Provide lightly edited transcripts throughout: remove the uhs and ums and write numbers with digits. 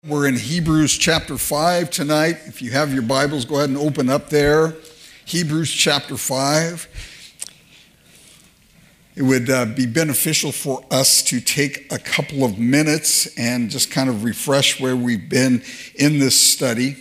We're in Hebrews chapter 5 tonight. If you have your Bibles, go ahead and open up there. Hebrews chapter 5. It would be beneficial for us to take a couple of minutes and just kind of refresh where we've been in this study.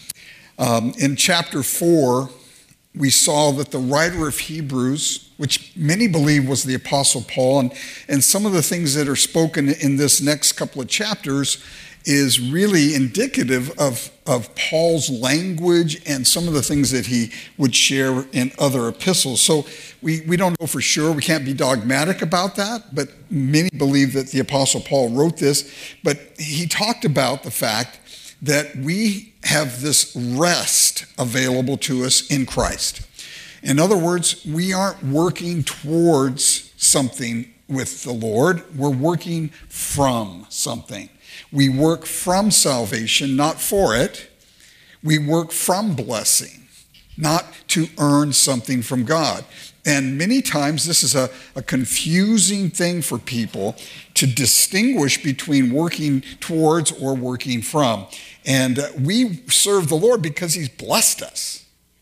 In chapter 4, we saw that the writer of Hebrews, which many believe was the Apostle Paul, and some of the things that are spoken in this next couple of chapters is really indicative of Paul's language and some of the things that he would share in other epistles. So we don't know for sure. We can't be dogmatic about that, but many believe that the Apostle Paul wrote this. But he talked about the fact that we have this rest available to us in Christ. In other words, we aren't working towards something with the Lord. We're working from something. We work from salvation, not for it. We work from blessing, not to earn something from God. And many times this is a confusing thing for people to distinguish between working towards or working from. And we serve the Lord because he's blessed us.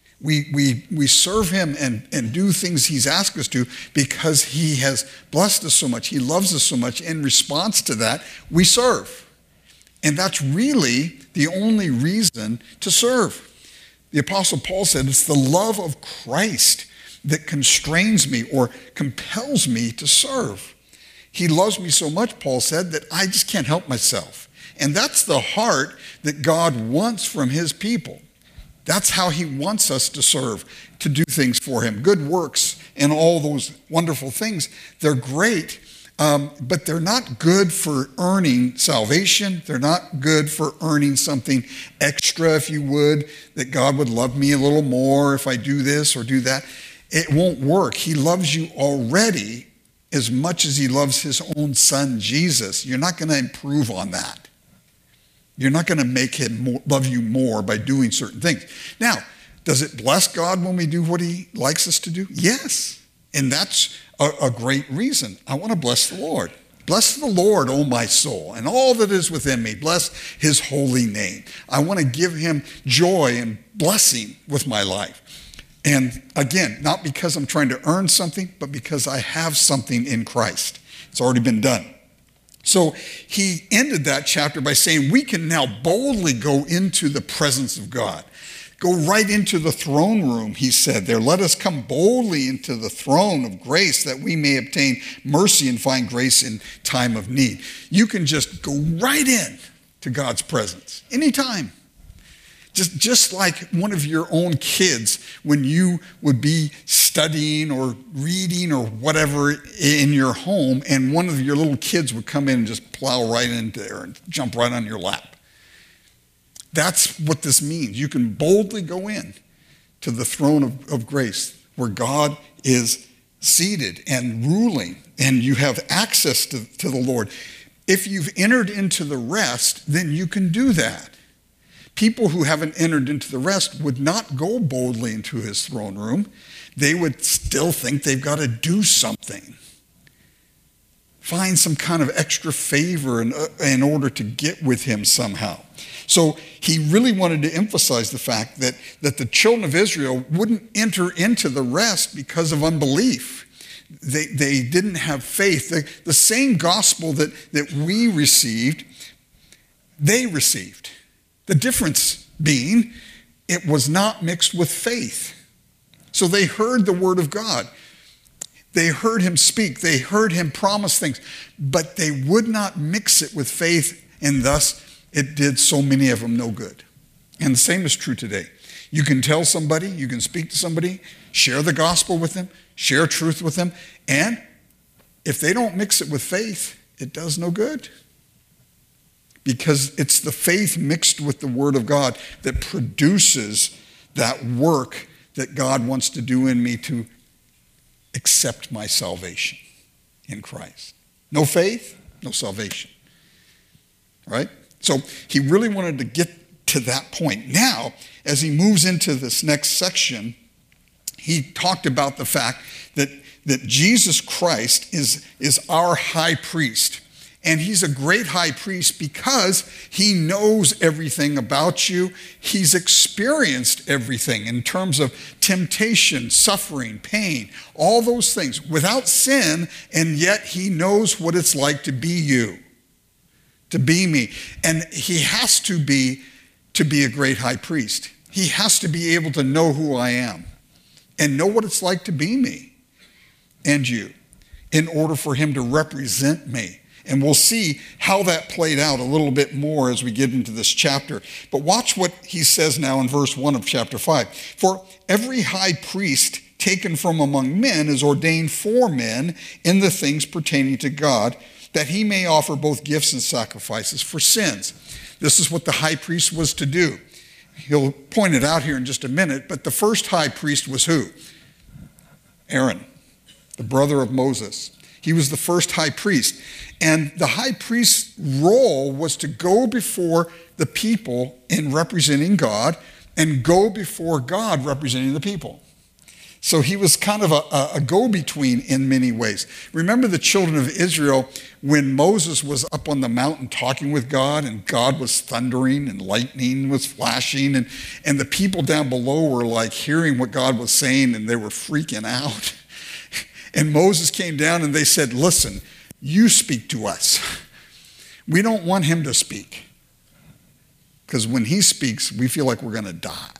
We serve him and do things he's asked us to because he has blessed us so much. He loves us so much. In response to that, we serve. And that's really the only reason to serve. The Apostle Paul said, it's the love of Christ that constrains me or compels me to serve. He loves me so much, Paul said, that I just can't help myself. And that's the heart that God wants from his people. That's how he wants us to serve, to do things for him. Good works and all those wonderful things, they're great. But they're not good for earning salvation. They're not good for earning something extra, if you would, that God would love me a little more if I do this or do that. It won't work. He loves you already as much as he loves his own son, Jesus. You're not going to improve on that. You're not going to make him love you more by doing certain things. Now, does it bless God when we do what he likes us to do? Yes. And that's a great reason. I want to bless the Lord. Bless the Lord, O my soul, and all that is within me. Bless his holy name. I want to give him joy and blessing with my life. And again, not because I'm trying to earn something, but because I have something in Christ. It's already been done. So he ended that chapter by saying we can now boldly go into the presence of God. Go right into the throne room, he said there. Let us come boldly into the throne of grace that we may obtain mercy and find grace in time of need. You can just go right in to God's presence anytime. Just like one of your own kids, when you would be studying or reading or whatever in your home, and one of your little kids would come in and just plow right in there and jump right on your lap. That's what this means. You can boldly go in to the throne of grace where God is seated and ruling, and you have access to the Lord. If you've entered into the rest, then you can do that. People who haven't entered into the rest would not go boldly into his throne room. They would still think they've got to do something. Find some kind of extra favor in order to get with him somehow. So he really wanted to emphasize the fact that the children of Israel wouldn't enter into the rest because of unbelief. They didn't have faith. The same gospel that we received, they received. The difference being it was not mixed with faith. So they heard the word of God. They heard him speak. They heard him promise things, but they would not mix it with faith, and thus it did so many of them no good. And the same is true today. You can tell somebody, you can speak to somebody, share the gospel with them, share truth with them, and if they don't mix it with faith, it does no good. Because it's the faith mixed with the word of God that produces that work that God wants to do in me to accept my salvation in Christ. No faith, no salvation. Right? So he really wanted to get to that point. Now, as he moves into this next section, he talked about the fact that Jesus Christ is our high priest. And he's a great high priest because he knows everything about you. He's experienced everything in terms of temptation, suffering, pain, all those things without sin, and yet he knows what it's like to be you, to be me. And he has to be a great high priest. He has to be able to know who I am and know what it's like to be me and you in order for him to represent me. And we'll see how that played out a little bit more as we get into this chapter. But watch what he says now in verse 1 of chapter 5. For every high priest taken from among men is ordained for men in the things pertaining to God, that he may offer both gifts and sacrifices for sins. This is what the high priest was to do. He'll point it out here in just a minute, but the first high priest was who? Aaron, the brother of Moses. He was the first high priest. And the high priest's role was to go before the people in representing God and go before God representing the people. So he was kind of a go-between in many ways. Remember the children of Israel when Moses was up on the mountain talking with God and God was thundering and lightning was flashing and the people down below were like hearing what God was saying and they were freaking out. And Moses came down and they said, listen, you speak to us. We don't want him to speak. Because when he speaks, we feel like we're going to die.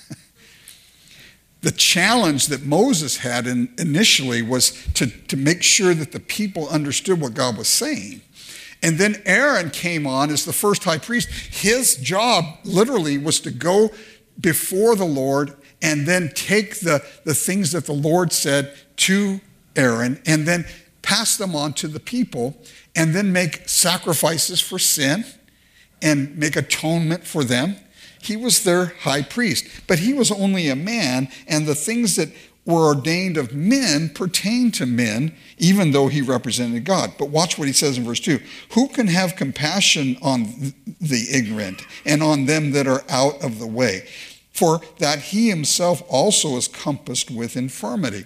The challenge that Moses had initially was to make sure that the people understood what God was saying. And then Aaron came on as the first high priest. His job literally was to go before the Lord and then take the things that the Lord said to Aaron and then pass them on to the people and then make sacrifices for sin and make atonement for them. He was their high priest, but he was only a man, and the things that were ordained of men pertained to men, even though he represented God. But watch what he says in verse 2. Who can have compassion on the ignorant and on them that are out of the way? For that he himself also is compassed with infirmity.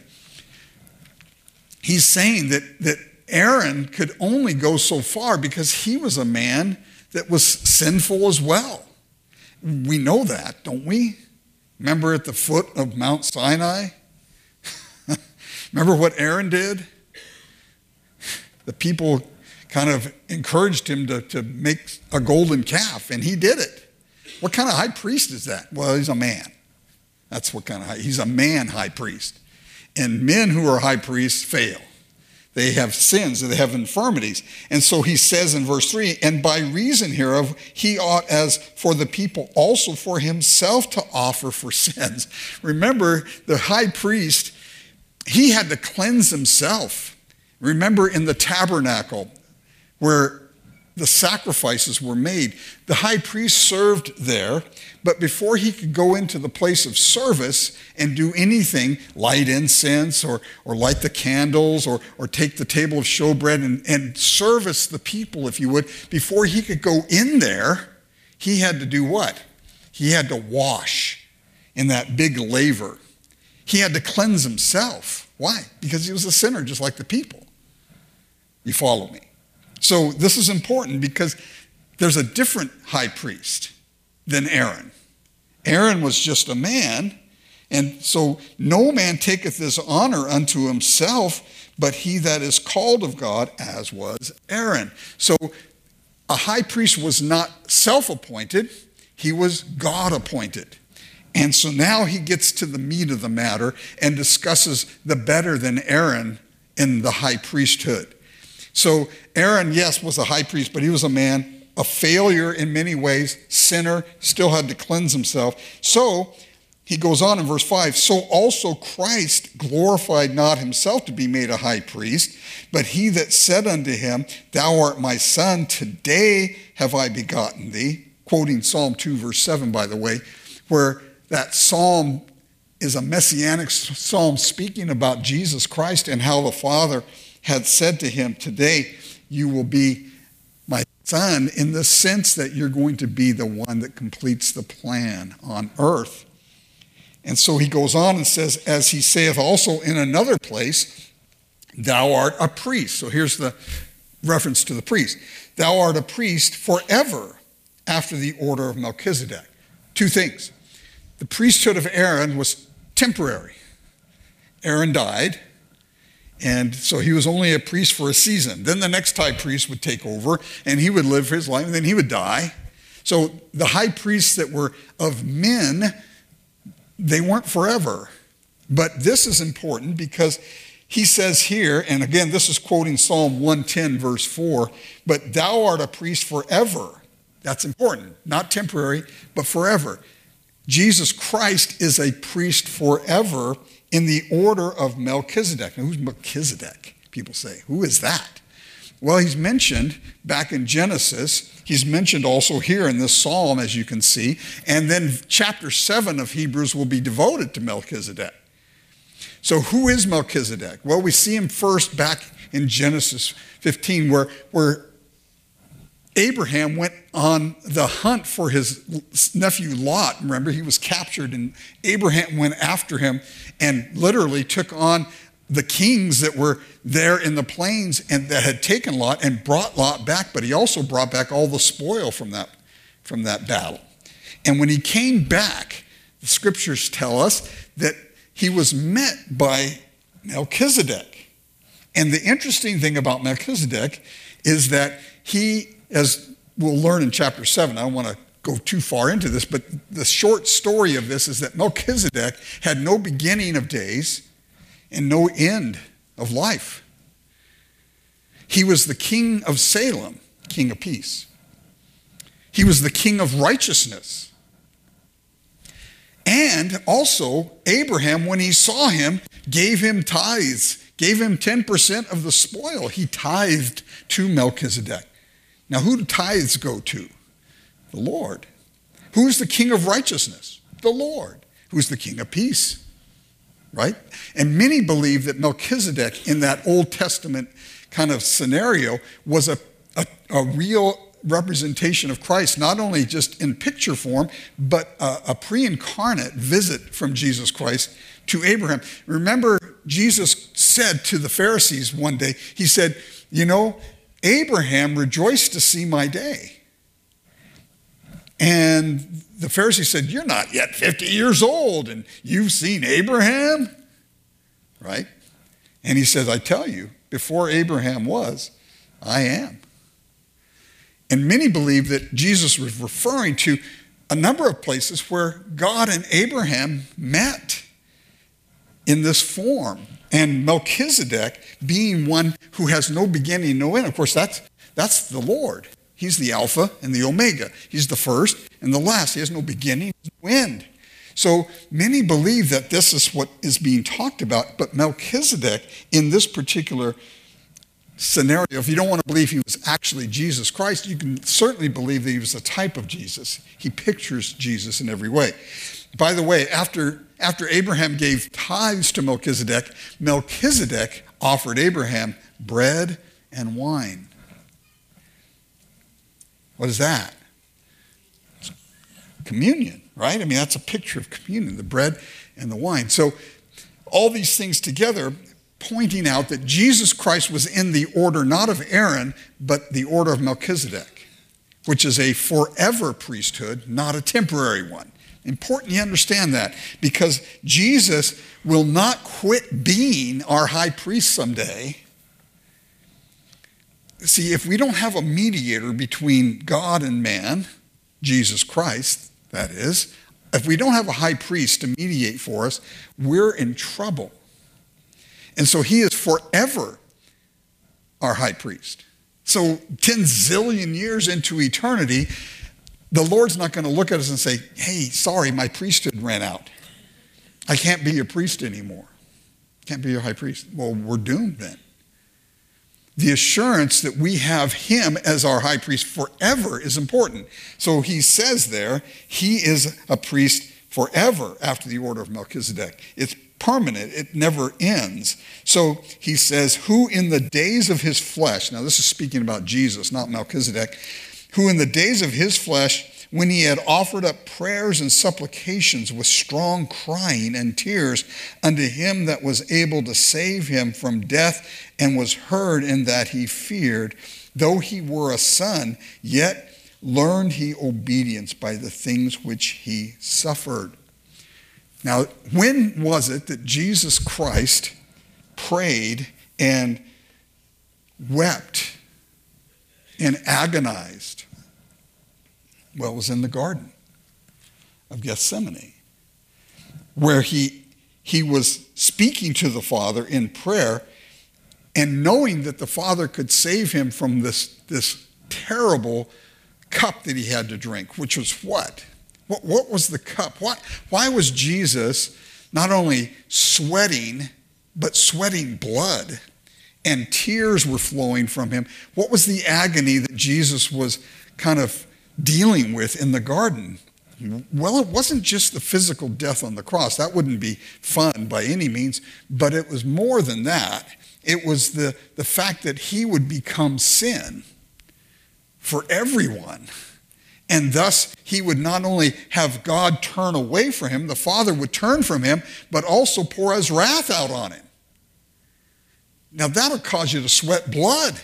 He's saying that Aaron could only go so far because he was a man that was sinful as well. We know that, don't we? Remember at the foot of Mount Sinai? Remember what Aaron did? The people kind of encouraged him to make a golden calf, and he did it. What kind of high priest is that? Well, he's a man. That's what kind of he's a man high priest. And men who are high priests fail. They have sins, they have infirmities. And so he says in verse 3, and by reason hereof, he ought as for the people also for himself to offer for sins. Remember, the high priest, he had to cleanse himself. Remember in the tabernacle where the sacrifices were made, the high priest served there, but before he could go into the place of service and do anything, light incense or light the candles or take the table of showbread and service the people, if you would, before he could go in there, he had to do what? He had to wash in that big laver. He had to cleanse himself. Why? Because he was a sinner just like the people. You follow me? So this is important because there's a different high priest than Aaron. Aaron was just a man, and so no man taketh this honor unto himself, but he that is called of God, as was Aaron. So a high priest was not self-appointed, he was God-appointed. And so now he gets to the meat of the matter and discusses the better than Aaron in the high priesthood. So Aaron, yes, was a high priest, but he was a man, a failure in many ways, sinner, still had to cleanse himself. So he goes on in verse 5, so also Christ glorified not himself to be made a high priest, but he that said unto him, thou art my son, today have I begotten thee. Quoting Psalm 2, verse 7, by the way, where that psalm is a messianic psalm speaking about Jesus Christ and how the Father had said to him, today you will be my son, in the sense that you're going to be the one that completes the plan on earth. And so he goes on and says, as he saith also in another place, thou art a priest. So here's the reference to the priest. Thou art a priest forever after the order of Melchizedek. Two things. The priesthood of Aaron was temporary. Aaron died, and so he was only a priest for a season. Then the next high priest would take over, and he would live his life, and then he would die. So the high priests that were of men, they weren't forever. But this is important because he says here, and again, this is quoting Psalm 110, verse 4, but thou art a priest forever. That's important. Not temporary, but forever. Jesus Christ is a priest forever in the order of Melchizedek. Now, who's Melchizedek? People say. Who is that? Well, he's mentioned back in Genesis. He's mentioned also here in this psalm, as you can see. And then chapter 7 of Hebrews will be devoted to Melchizedek. So who is Melchizedek? Well, we see him first back in Genesis 15, where Abraham went on the hunt for his nephew Lot. Remember, he was captured, and Abraham went after him and literally took on the kings that were there in the plains and that had taken Lot and brought Lot back, but he also brought back all the spoil from that battle. And when he came back, the scriptures tell us that he was met by Melchizedek. And the interesting thing about Melchizedek is that he, as we'll learn in chapter 7, I don't want to go too far into this, but the short story of this is that Melchizedek had no beginning of days and no end of life. He was the king of Salem, king of peace. He was the king of righteousness. And also, Abraham, when he saw him, gave him tithes, gave him 10% of the spoil. He tithed to Melchizedek. Now, who do tithes go to? The Lord. Who's the king of righteousness? The Lord. Who's the king of peace? Right? And many believe that Melchizedek, in that Old Testament kind of scenario, was a real representation of Christ, not only just in picture form, but a pre-incarnate visit from Jesus Christ to Abraham. Remember, Jesus said to the Pharisees one day, he said, you know, Abraham rejoiced to see my day. And the Pharisees said, you're not yet 50 years old, and you've seen Abraham? Right? And he says, I tell you, before Abraham was, I am. And many believe that Jesus was referring to a number of places where God and Abraham met in this form. And Melchizedek being one who has no beginning, no end. Of course, that's the Lord. He's the Alpha and the Omega. He's the first and the last. He has no beginning, no end. So many believe that this is what is being talked about. But Melchizedek, in this particular scenario, if you don't want to believe he was actually Jesus Christ, you can certainly believe that he was a type of Jesus. He pictures Jesus in every way. By the way, after Abraham gave tithes to Melchizedek, Melchizedek offered Abraham bread and wine. What is that? It's communion, right? I mean, that's a picture of communion, the bread and the wine. So all these things together pointing out that Jesus Christ was in the order not of Aaron, but the order of Melchizedek, which is a forever priesthood, not a temporary one. Important you understand that, because Jesus will not quit being our high priest someday. See, if we don't have a mediator between God and man, Jesus Christ, that is, if we don't have a high priest to mediate for us, we're in trouble. And so he is forever our high priest. So 10 zillion years into eternity, the Lord's not going to look at us and say, hey, sorry, my priesthood ran out. I can't be your priest anymore. Can't be your high priest. Well, we're doomed then. The assurance that we have him as our high priest forever is important. So he says there, he is a priest forever after the order of Melchizedek. It's permanent. It never ends. So he says, who in the days of his flesh, now this is speaking about Jesus, not Melchizedek, who in the days of his flesh when he had offered up prayers and supplications with strong crying and tears unto him that was able to save him from death, and was heard in that he feared, though he were a son, yet learned he obedience by the things which he suffered. Now, when was it that Jesus Christ prayed and wept and agonized? Well, it was in the Garden of Gethsemane, where he was speaking to the Father in prayer and knowing that the Father could save him from this terrible cup that he had to drink, which was what? What was the cup? Why was Jesus not only sweating, but sweating blood, and tears were flowing from him? What was the agony that Jesus was kind of dealing with in the garden? Well, it wasn't just the physical death on the cross. That wouldn't be fun by any means, but it was more than that. It was the fact that he would become sin for everyone. And thus, he would not only have God turn away from him, the Father would turn from him, but also pour his wrath out on him. Now, that'll cause you to sweat blood.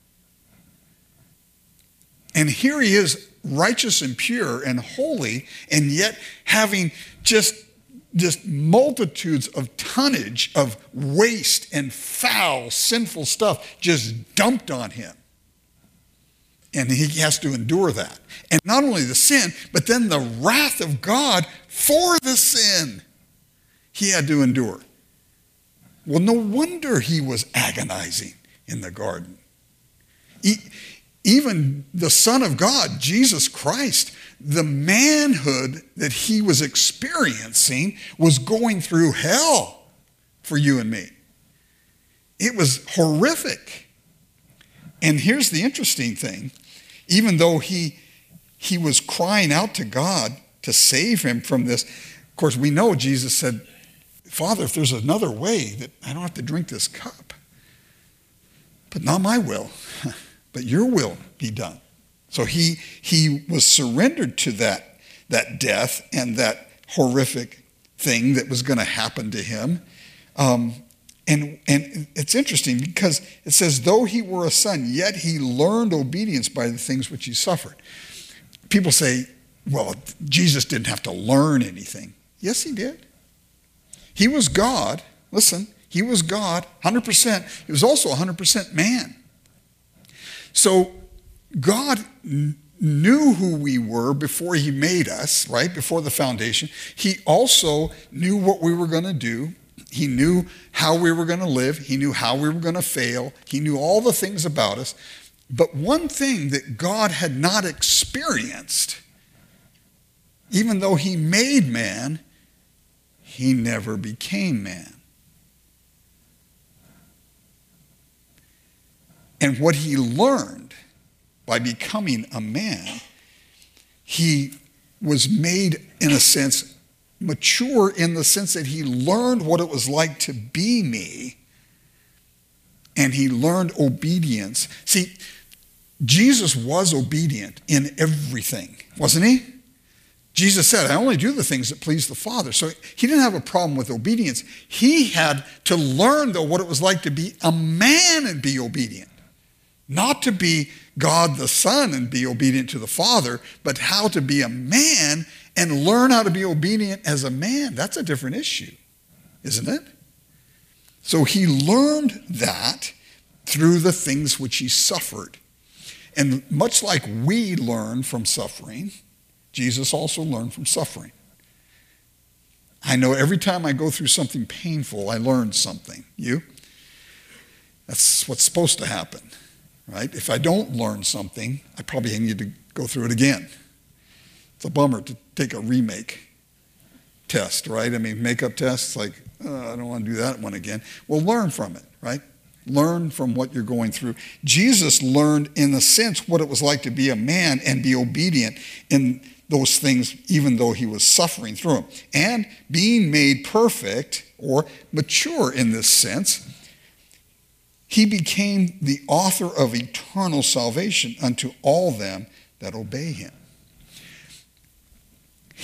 And here he is, righteous and pure and holy, and yet having just multitudes of tonnage of waste and foul, sinful stuff just dumped on him. And he has to endure that. And not only the sin, but then the wrath of God for the sin he had to endure. Well, no wonder he was agonizing in the garden. Even the Son of God, Jesus Christ, the manhood that he was experiencing was going through hell for you and me. It was horrific. And here's the interesting thing. Even though he was crying out to God to save him from this, of course, we know Jesus said, Father, if there's another way that I don't have to drink this cup, but not my will, but your will be done. So he was surrendered to that death and that horrific thing that was going to happen to him. And it's interesting because it says, though he were a son, yet he learned obedience by the things which he suffered. People say, well, Jesus didn't have to learn anything. Yes, he did. He was God. Listen, he was God, 100%. He was also 100% man. So God knew who we were before he made us, right? Before the foundation. He also knew what we were going to do. He knew how we were going to live. He knew how we were going to fail. He knew all the things about us. But one thing that God had not experienced, even though he made man, he never became man. And what he learned by becoming a man, he was made, in a sense, mature in the sense that he learned what it was like to be me, and he learned obedience. See, Jesus was obedient in everything, wasn't he? Jesus said, I only do the things that please the Father. So he didn't have a problem with obedience. He had to learn, though, what it was like to be a man and be obedient. Not to be God the Son and be obedient to the Father, but how to be a man and learn how to be obedient as a man. That's a different issue, isn't it? So he learned that through the things which he suffered. And much like we learn from suffering, Jesus also learned from suffering. I know every time I go through something painful, I learn something. You? That's what's supposed to happen, right? If I don't learn something, I probably need to go through it again. It's a bummer to take a remake test, right? I mean, makeup tests, like, I don't want to do that one again. Well, learn from it, right? Learn from what you're going through. Jesus learned, in a sense, what it was like to be a man and be obedient in those things, even though he was suffering through them. And being made perfect or mature in this sense, he became the author of eternal salvation unto all them that obey him.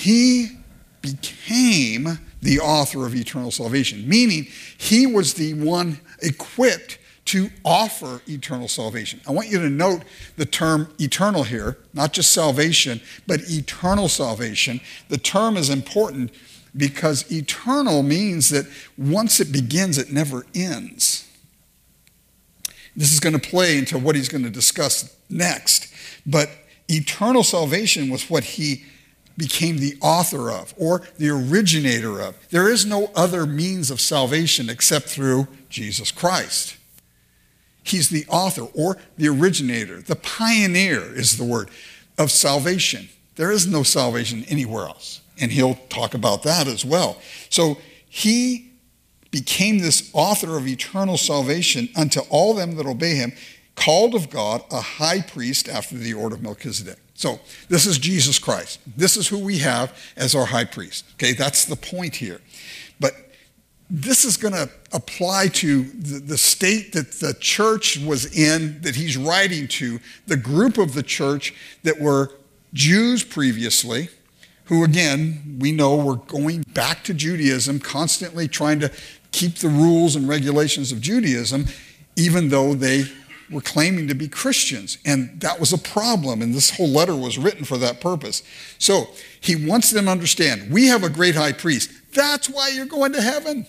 he became the author of eternal salvation, meaning he was the one equipped to offer eternal salvation. I want you to note the term eternal here, not just salvation, but eternal salvation. The term is important because eternal means that once it begins, it never ends. This is going to play into what he's going to discuss next. But eternal salvation was what he became the author of, or the originator of. There is no other means of salvation except through Jesus Christ. He's the author or the originator. The pioneer is the word of salvation. There is no salvation anywhere else. And he'll talk about that as well. So he became this author of eternal salvation unto all them that obey him, called of God, a high priest after the order of Melchizedek. So this is Jesus Christ. This is who we have as our high priest. Okay, that's the point here. But this is going to apply to the state that the church was in, that he's writing to, the group of the church that were Jews previously, who again, we know were going back to Judaism, constantly trying to keep the rules and regulations of Judaism, even though they were claiming to be Christians. And that was a problem, and this whole letter was written for that purpose. So he wants them to understand, we have a great high priest. That's why you're going to heaven.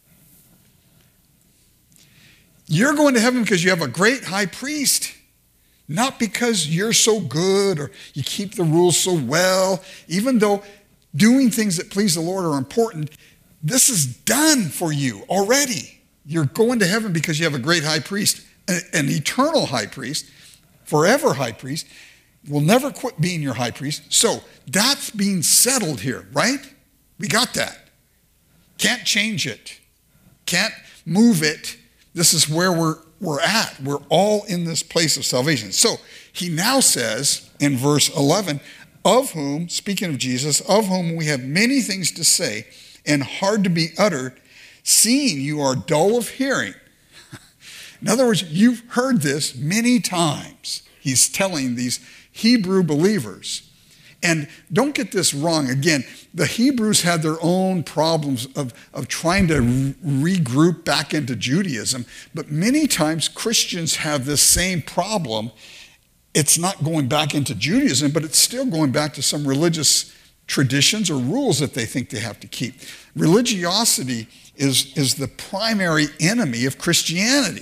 You're going to heaven because you have a great high priest, not because you're so good or you keep the rules so well. Even though doing things that please the Lord are important, this is done for you already. You're going to heaven because you have a great high priest, an eternal high priest, forever high priest, will never quit being your high priest. So that's being settled here, right? We got that. Can't change it. Can't move it. This is where we're at. We're all in this place of salvation. So he now says in verse 11, of whom, speaking of Jesus, of whom we have many things to say and hard to be uttered, seeing you are dull of hearing. In other words, you've heard this many times. He's telling these Hebrew believers. And don't get this wrong. Again, the Hebrews had their own problems of trying to regroup back into Judaism. But many times Christians have this same problem. It's not going back into Judaism, but it's still going back to some religious traditions or rules that they think they have to keep. Religiosity is the primary enemy of Christianity.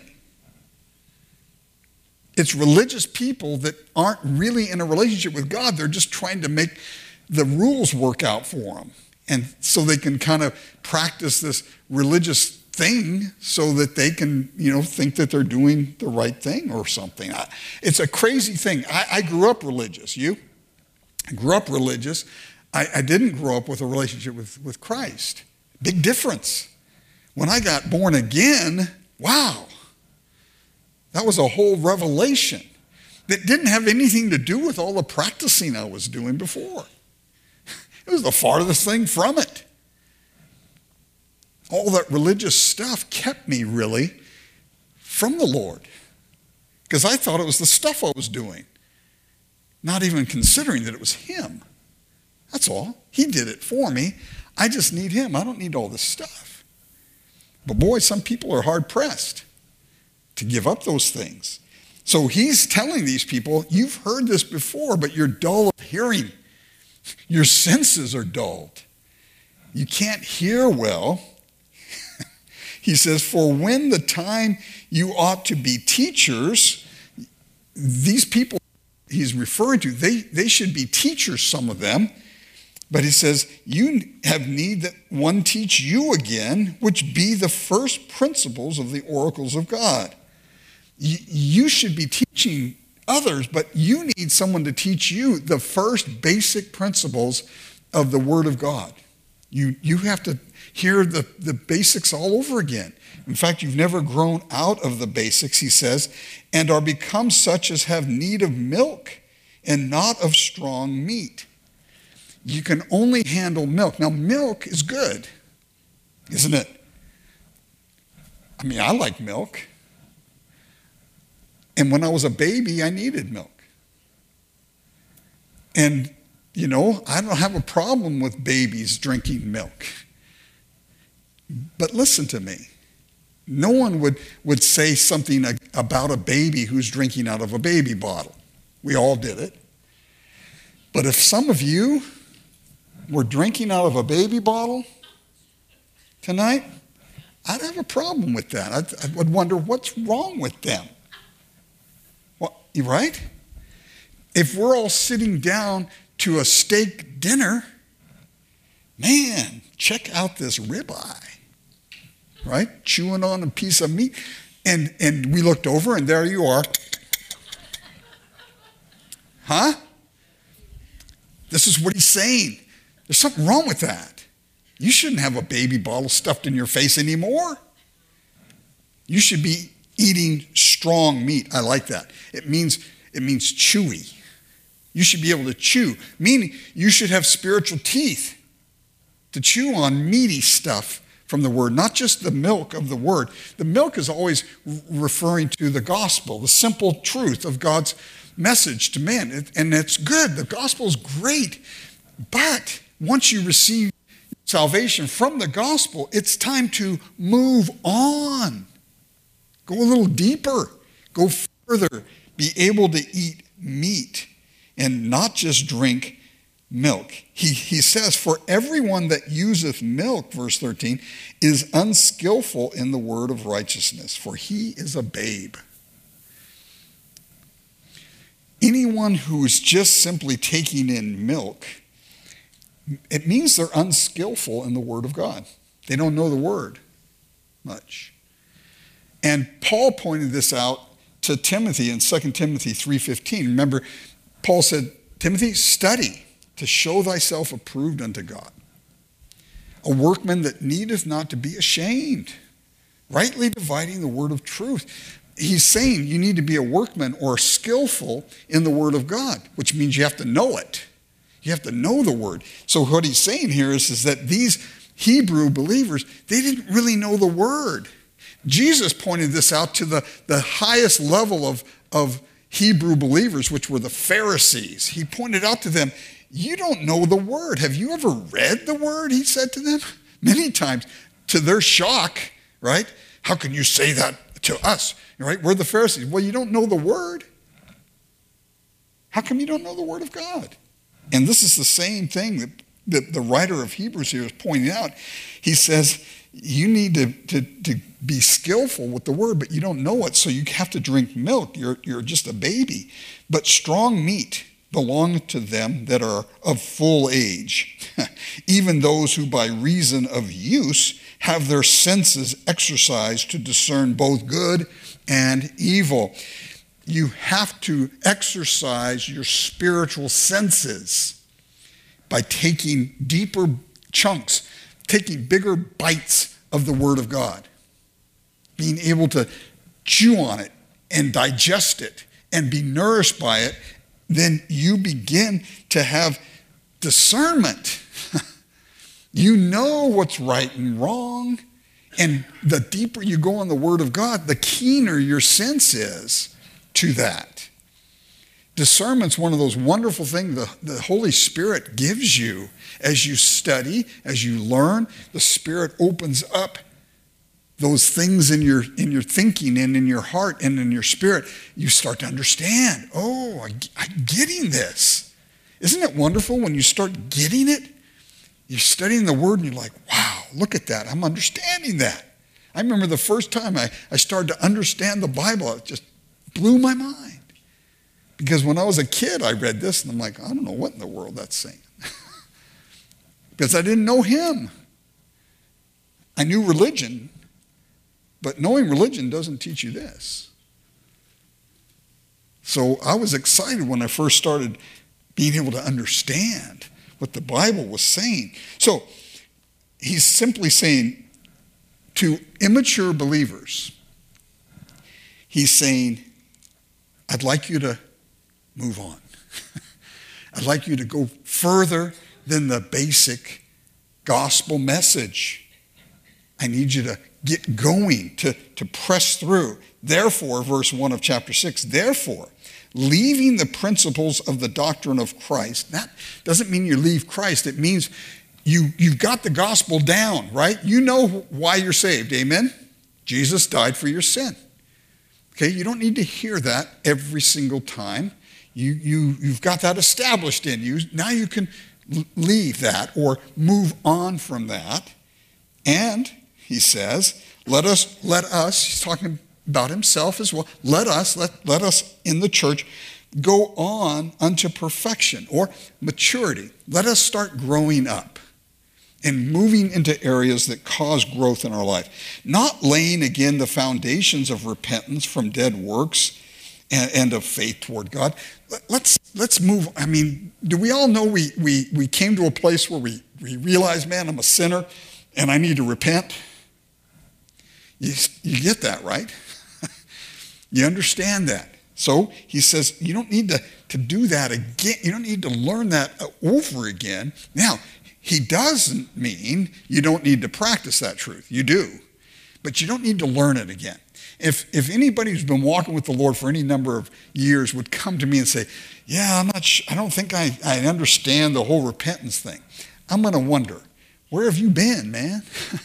It's religious people that aren't really in a relationship with God. They're just trying to make the rules work out for them. And so they can kind of practice this religious thing so that they can, think that they're doing the right thing or something. It's a crazy thing. I grew up religious. You? I grew up religious. I didn't grow up with a relationship with Christ. Big difference. When I got born again, wow. That was a whole revelation that didn't have anything to do with all the practicing I was doing before. It was the farthest thing from it. All that religious stuff kept me really from the Lord because I thought it was the stuff I was doing, not even considering that it was Him. That's all. He did it for me. I just need Him. I don't need all this stuff. But boy, some people are hard-pressed to give up those things. So he's telling these people, you've heard this before, but you're dull of hearing. Your senses are dulled. You can't hear well. He says, for when the time you ought to be teachers, these people he's referring to, they should be teachers, some of them. But he says, you have need that one teach you again, which be the first principles of the oracles of God. You should be teaching others, but you need someone to teach you the first basic principles of the Word of God. You have to hear the basics all over again. In fact, you've never grown out of the basics, he says, and are become such as have need of milk and not of strong meat. You can only handle milk. Now, milk is good, isn't it? I mean, I like milk. And when I was a baby, I needed milk. And I don't have a problem with babies drinking milk. But listen to me. No one would say something about a baby who's drinking out of a baby bottle. We all did it. But if some of you were drinking out of a baby bottle tonight, I'd have a problem with that. I would wonder what's wrong with them. Well, you right? If we're all sitting down to a steak dinner, man, check out this ribeye. Right? Chewing on a piece of meat. And we looked over and there you are. Huh? This is what he's saying. There's something wrong with that. You shouldn't have a baby bottle stuffed in your face anymore. You should be eating strong meat. I like that. It means chewy. You should be able to chew, meaning you should have spiritual teeth to chew on meaty stuff from the Word, not just the milk of the Word. The milk is always referring to the gospel, the simple truth of God's message to man. And it's good. The gospel is great. But once you receive salvation from the gospel, it's time to move on. Go a little deeper. Go further. Be able to eat meat and not just drink milk. He says, for everyone that useth milk, verse 13, is unskillful in the word of righteousness, for he is a babe. Anyone who is just simply taking in milk, it means they're unskillful in the word of God. They don't know the word much. And Paul pointed this out to Timothy in 2 Timothy 3:15. Remember, Paul said, Timothy, study to show thyself approved unto God, a workman that needeth not to be ashamed, rightly dividing the word of truth. He's saying you need to be a workman or skillful in the word of God, which means you have to know it. You have to know the word. So what he's saying here is that these Hebrew believers, they didn't really know the word. Jesus pointed this out to the highest level of Hebrew believers, which were the Pharisees. He pointed out to them, you don't know the word. Have you ever read the word? He said to them many times, to their shock, right? How can you say that to us? Right? We're the Pharisees. Well, you don't know the word. How come you don't know the word of God? And this is the same thing that the writer of Hebrews here is pointing out. He says, you need to be skillful with the word, but you don't know it, so you have to drink milk. You're just a baby. But strong meat belong to them that are of full age, even those who by reason of use have their senses exercised to discern both good and evil. You have to exercise your spiritual senses by taking deeper chunks, taking bigger bites of the Word of God, being able to chew on it and digest it and be nourished by it. Then you begin to have discernment. You know what's right and wrong. And the deeper you go in the Word of God, the keener your sense is to that. Discernment's one of those wonderful things the Holy Spirit gives you as you study, as you learn. The Spirit opens up those things in your thinking and in your heart and in your spirit. You start to understand. Oh, I'm getting this. Isn't it wonderful when you start getting it? You're studying the Word and you're like, wow, look at that. I'm understanding that. I remember the first time I started to understand the Bible, it just blew my mind. Because when I was a kid, I read this and I'm like, I don't know what in the world that's saying. Because I didn't know Him. I knew religion, but knowing religion doesn't teach you this. So I was excited when I first started being able to understand what the Bible was saying. So he's simply saying to immature believers, he's saying, I'd like you to move on. I'd like you to go further than the basic gospel message. I need you to get going, to press through. Therefore, verse 1 of chapter 6, therefore, leaving the principles of the doctrine of Christ. That doesn't mean you leave Christ. It means you've got the gospel down, right? You know why you're saved, amen? Jesus died for your sin. Okay, you don't need to hear that every single time. You've got that established in you. Now you can leave that or move on from that. And he says, let us, he's talking about himself as well, let us in the church go on unto perfection or maturity. Let us start growing up and moving into areas that cause growth in our life. Not laying again the foundations of repentance from dead works and of faith toward God. Let's move. I mean, do we all know we came to a place where we realize, man, I'm a sinner and I need to repent? You get that, right? You understand that. So he says, you don't need to do that again. You don't need to learn that over again. Now, he doesn't mean you don't need to practice that truth. You do. But you don't need to learn it again. If anybody who's been walking with the Lord for any number of years would come to me and say, yeah, I'm not sure, I don't think I understand the whole repentance thing, I'm going to wonder, where have you been, man?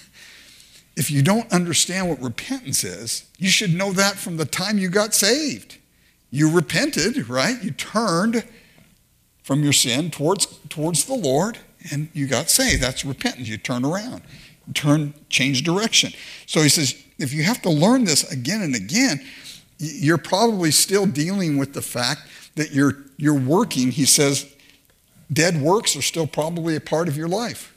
If you don't understand what repentance is, you should know that from the time you got saved. You repented, right? You turned from your sin towards the Lord, and you got saved. That's repentance. You turn around, change direction. So he says, if you have to learn this again and again, you're probably still dealing with the fact that you're working. He says, dead works are still probably a part of your life.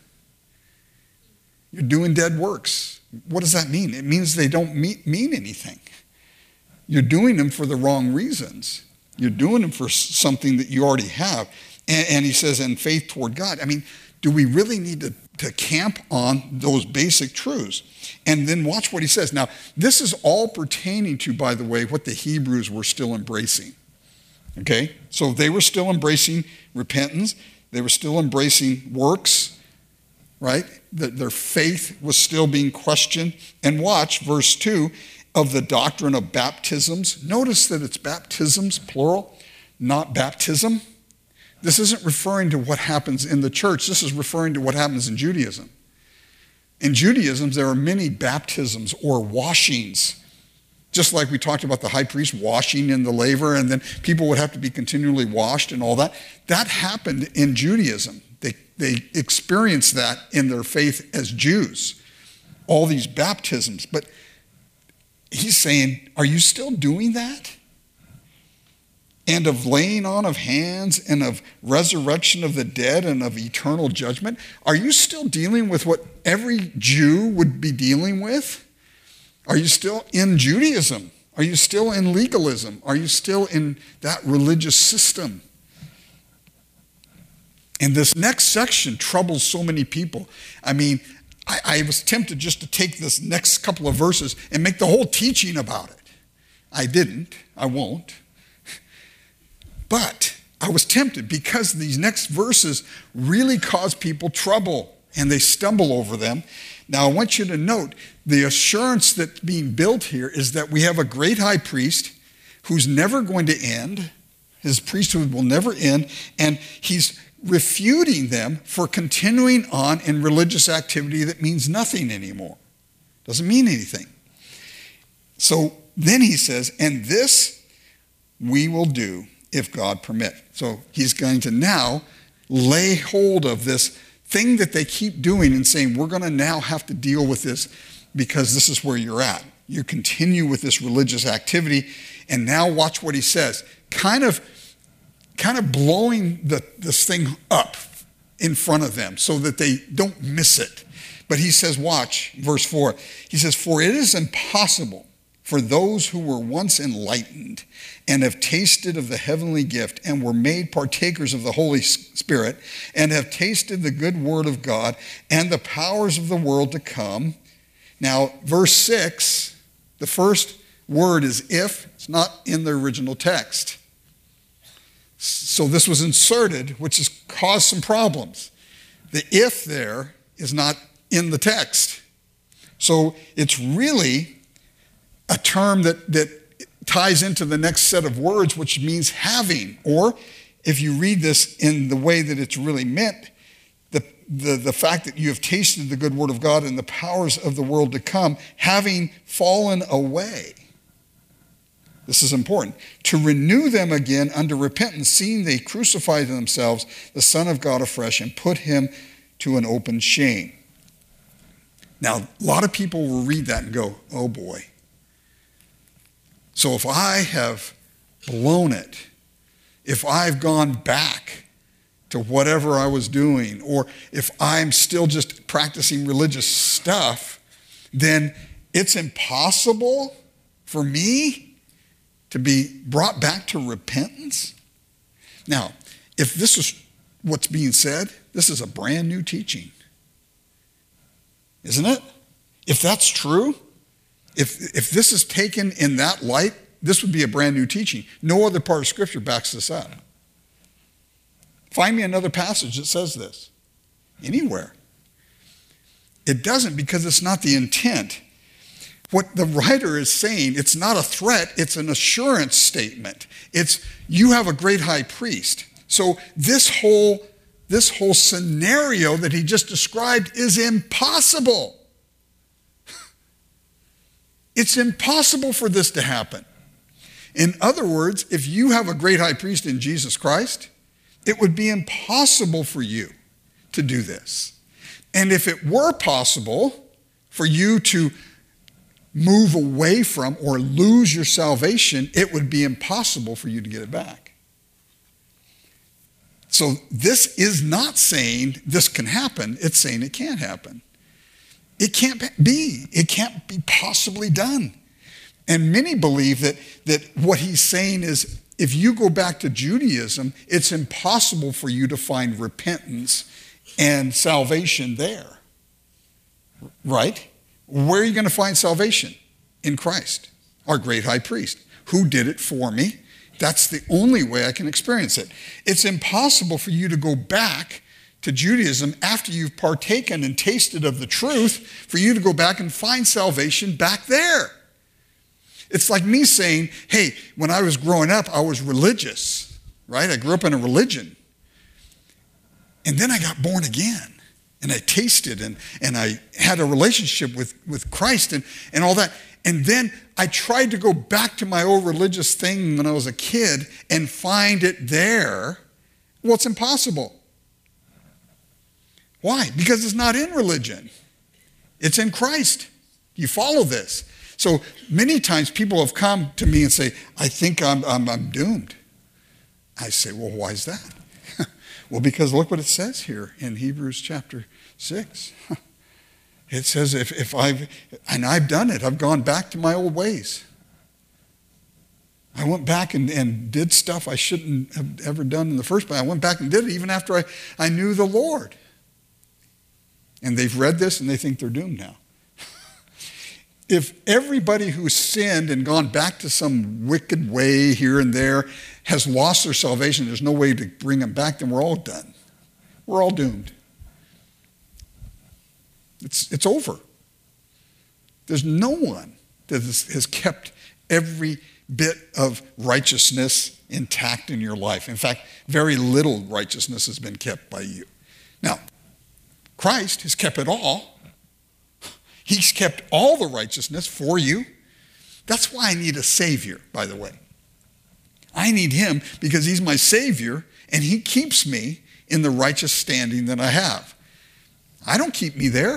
You're doing dead works. What does that mean? It means they don't mean anything. You're doing them for the wrong reasons. You're doing them for something that you already have. And he says, in faith toward God. I mean, do we really need to camp on those basic truths? And then watch what he says. Now, this is all pertaining to, by the way, what the Hebrews were still embracing. Okay? So they were still embracing repentance. They were still embracing works, right? Their faith was still being questioned. And watch verse 2 of the doctrine of baptisms. Notice that it's baptisms, plural, not baptism. This isn't referring to what happens in the church. This is referring to what happens in Judaism. In Judaism, there are many baptisms or washings. Just like we talked about the high priest washing in the laver, and then people would have to be continually washed and all that. That happened in Judaism. They experienced that in their faith as Jews. All these baptisms. But he's saying, are you still doing that? And of laying on of hands and of resurrection of the dead and of eternal judgment? Are you still dealing with what every Jew would be dealing with? Are you still in Judaism? Are you still in legalism? Are you still in that religious system? And this next section troubles so many people. I mean, I was tempted just to take this next couple of verses and make the whole teaching about it. I didn't. I won't. But I was tempted because these next verses really cause people trouble and they stumble over them. Now, I want you to note the assurance that's being built here is that we have a great high priest who's never going to end. His priesthood will never end. And he's refuting them for continuing on in religious activity that means nothing anymore. Doesn't mean anything. So then he says, and this we will do if God permit. So he's going to now lay hold of this thing that they keep doing and saying, we're going to now have to deal with this because this is where you're at. You continue with this religious activity, and now watch what he says. Kind of blowing this thing up in front of them so that they don't miss it. But he says, watch, verse 4. He says, for it is impossible for those who were once enlightened and have tasted of the heavenly gift and were made partakers of the Holy Spirit and have tasted the good word of God and the powers of the world to come. Now, verse 6, the first word is if. It's not in the original text. So this was inserted, which has caused some problems. The if there is not in the text. So it's really a term that ties into the next set of words, which means having. Or if you read this in the way that it's really meant, the fact that you have tasted the good word of God and the powers of the world to come, having fallen away. This is important. To renew them again unto repentance, seeing they crucified to themselves the Son of God afresh and put him to an open shame. Now, a lot of people will read that and go, oh boy. So if I have blown it, if I've gone back to whatever I was doing, or if I'm still just practicing religious stuff, then it's impossible for me to be brought back to repentance. Now, if this is what's being said, this is a brand new teaching. Isn't it? If that's true, if this is taken in that light, this would be a brand new teaching. No other part of Scripture backs this up. Find me another passage that says this. Anywhere. It doesn't, because it's not the intent. What the writer is saying, it's not a threat, it's an assurance statement. It's, you have a great high priest. So this whole scenario that he just described is impossible. It's impossible for this to happen. In other words, if you have a great high priest in Jesus Christ, it would be impossible for you to do this. And if it were possible for you to move away from or lose your salvation, it would be impossible for you to get it back. So this is not saying this can happen. It's saying it can't happen. It can't be. It can't be possibly done. And many believe that what he's saying is, if you go back to Judaism, it's impossible for you to find repentance and salvation there. Right? Where are you going to find salvation? In Christ, our great high priest, who did it for me. That's the only way I can experience it. It's impossible for you to go back to Judaism after you've partaken and tasted of the truth, for you to go back and find salvation back there. It's like me saying, hey, when I was growing up, I was religious, right? I grew up in a religion. And then I got born again. And I tasted and I had a relationship with Christ and all that. And then I tried to go back to my old religious thing when I was a kid and find it there. Well, it's impossible. Why? Because it's not in religion. It's in Christ. You follow this. So many times people have come to me and say, I think I'm doomed. I say, well, why is that? Well, because look what it says here in Hebrews chapter 6. It says, if I've done it, I've gone back to my old ways. I went back and did stuff I shouldn't have ever done in the first place. I went back and did it even after I knew the Lord. And they've read this and they think they're doomed now. If everybody who's sinned and gone back to some wicked way here and there has lost their salvation, there's no way to bring them back, then we're all done. We're all doomed. It's over. There's no one that has kept every bit of righteousness intact in your life. In fact, very little righteousness has been kept by you. Now, Christ has kept it all. He's kept all the righteousness for you. That's why I need a Savior, by the way. I need him because he's my Savior and he keeps me in the righteous standing that I have. I don't keep me there.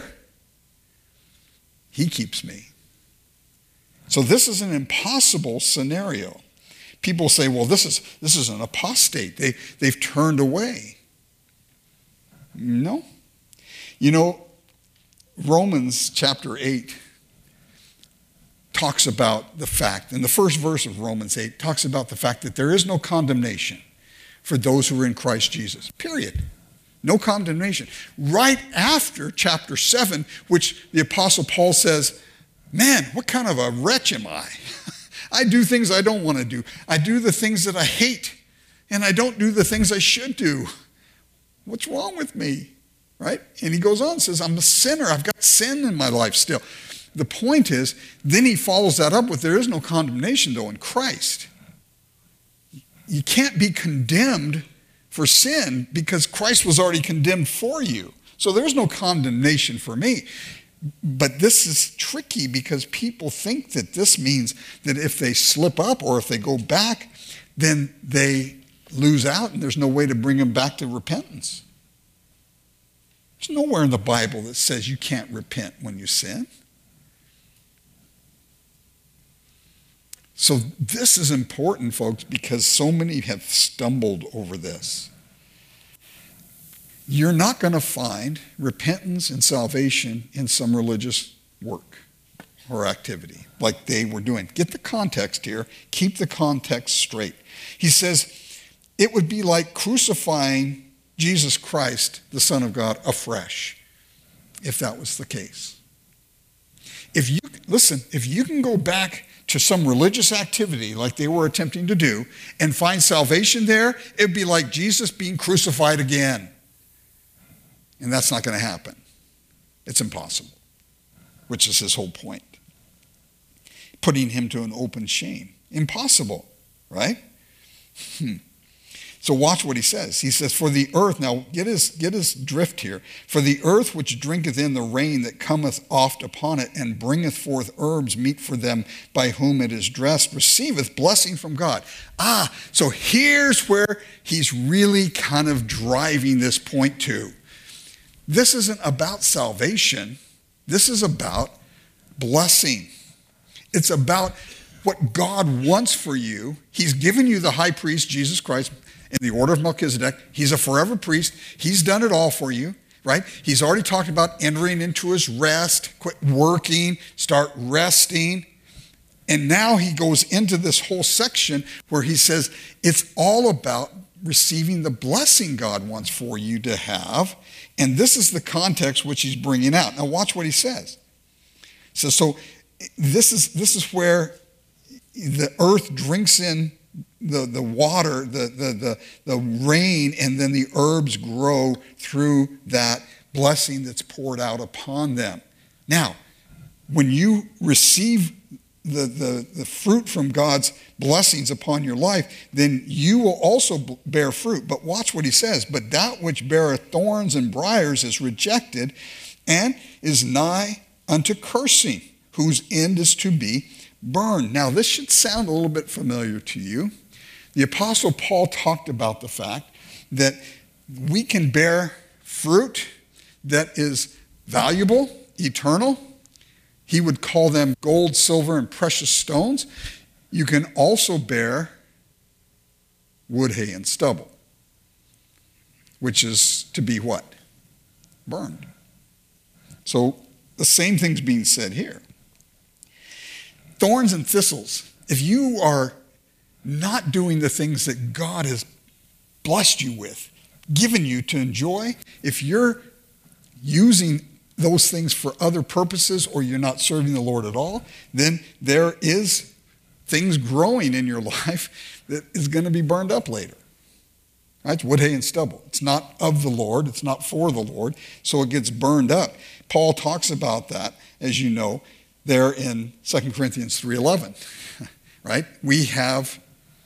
He keeps me. So this is an impossible scenario. People say, well, this is an apostate. They've turned away. No. You know, Romans chapter 8 talks about the fact, in the first verse of Romans 8, talks about the fact that there is no condemnation for those who are in Christ Jesus. Period. No condemnation. Right after chapter 7, which the Apostle Paul says, man, what kind of a wretch am I? I do things I don't want to do. I do the things that I hate, and I don't do the things I should do. What's wrong with me? Right? And he goes on and says, I'm a sinner. I've got sin in my life still. the point is, then he follows that up with, there is no condemnation, though, in Christ. You can't be condemned for sin because Christ was already condemned for you. So there's no condemnation for me. But this is tricky because people think that this means that if they slip up or if they go back, then they lose out and there's no way to bring them back to repentance. There's nowhere in the Bible that says you can't repent when you sin. So this is important, folks, because so many have stumbled over this. You're not going to find repentance and salvation in some religious work or activity like they were doing. Get the context here. Keep the context straight. He says it would be like crucifying Jesus Christ, the Son of God, afresh, if that was the case. If you can go back to some religious activity like they were attempting to do and find salvation there, it'd be like Jesus being crucified again. And that's not going to happen. It's impossible, which is his whole point. Putting him to an open shame. Impossible, right? So watch what he says. He says, for the earth, now get his drift here. For the earth which drinketh in the rain that cometh oft upon it, and bringeth forth herbs meet for them by whom it is dressed, receiveth blessing from God. So here's where he's really kind of driving this point to. This isn't about salvation. This is about blessing. It's about what God wants for you. He's given you the high priest, Jesus Christ, in the order of Melchizedek. He's a forever priest. He's done it all for you, right? He's already talked about entering into his rest, quit working, start resting. And now he goes into this whole section where he says it's all about receiving the blessing God wants for you to have. And this is the context which he's bringing out. Now watch what he says. So this is where the earth drinks in the water, the rain, and then the herbs grow through that blessing that's poured out upon them. Now, when you receive the fruit from God's blessings upon your life, then you will also bear fruit. But watch what he says. But that which beareth thorns and briars is rejected and is nigh unto cursing, whose end is to be burned. Now, this should sound a little bit familiar to you. The Apostle Paul talked about the fact that we can bear fruit that is valuable, eternal. He would call them gold, silver, and precious stones. You can also bear wood, hay, and stubble, which is to be what? Burned. So the same thing's being said here. Thorns and thistles. If you are not doing the things that God has blessed you with, given you to enjoy, if you're using those things for other purposes or you're not serving the Lord at all, then there is things growing in your life that is going to be burned up later. Right? It's wood, hay, and stubble. It's not of the Lord. It's not for the Lord. So it gets burned up. Paul talks about that, as you know, there in 2 Corinthians 3:11. Right? We have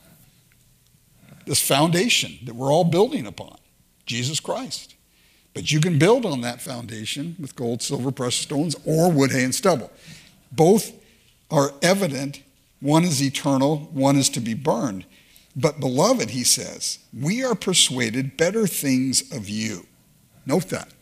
this foundation that we're all building upon, Jesus Christ. But you can build on that foundation with gold, silver, precious stones, or wood, hay, and stubble. Both are evident. One is eternal, one is to be burned. But beloved, he says, we are persuaded better things of you. Note that.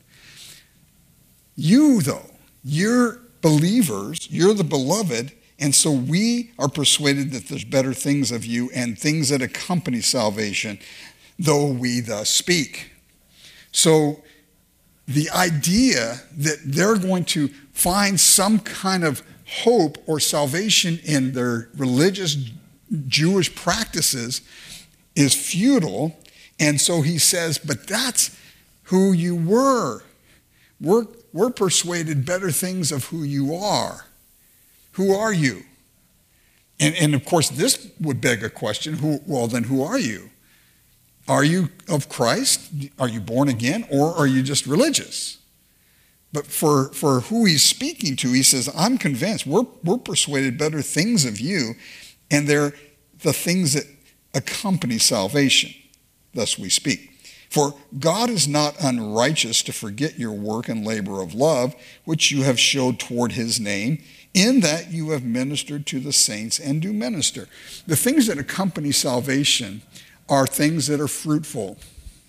You, though, you're believers, you're the beloved, and so we are persuaded that there's better things of you and things that accompany salvation, though we thus speak. So the idea that they're going to find some kind of hope or salvation in their religious Jewish practices is futile. And so he says, but that's who you were. We're persuaded better things of who you are. Who are you? And of course, this would beg a question. Then who are you? Are you of Christ? Are you born again? Or are you just religious? But for who he's speaking to, he says, I'm convinced, we're persuaded better things of you, and they're the things that accompany salvation. Thus we speak. For God is not unrighteous to forget your work and labor of love, which you have showed toward his name, in that you have ministered to the saints and do minister. The things that accompany salvation are things that are fruitful.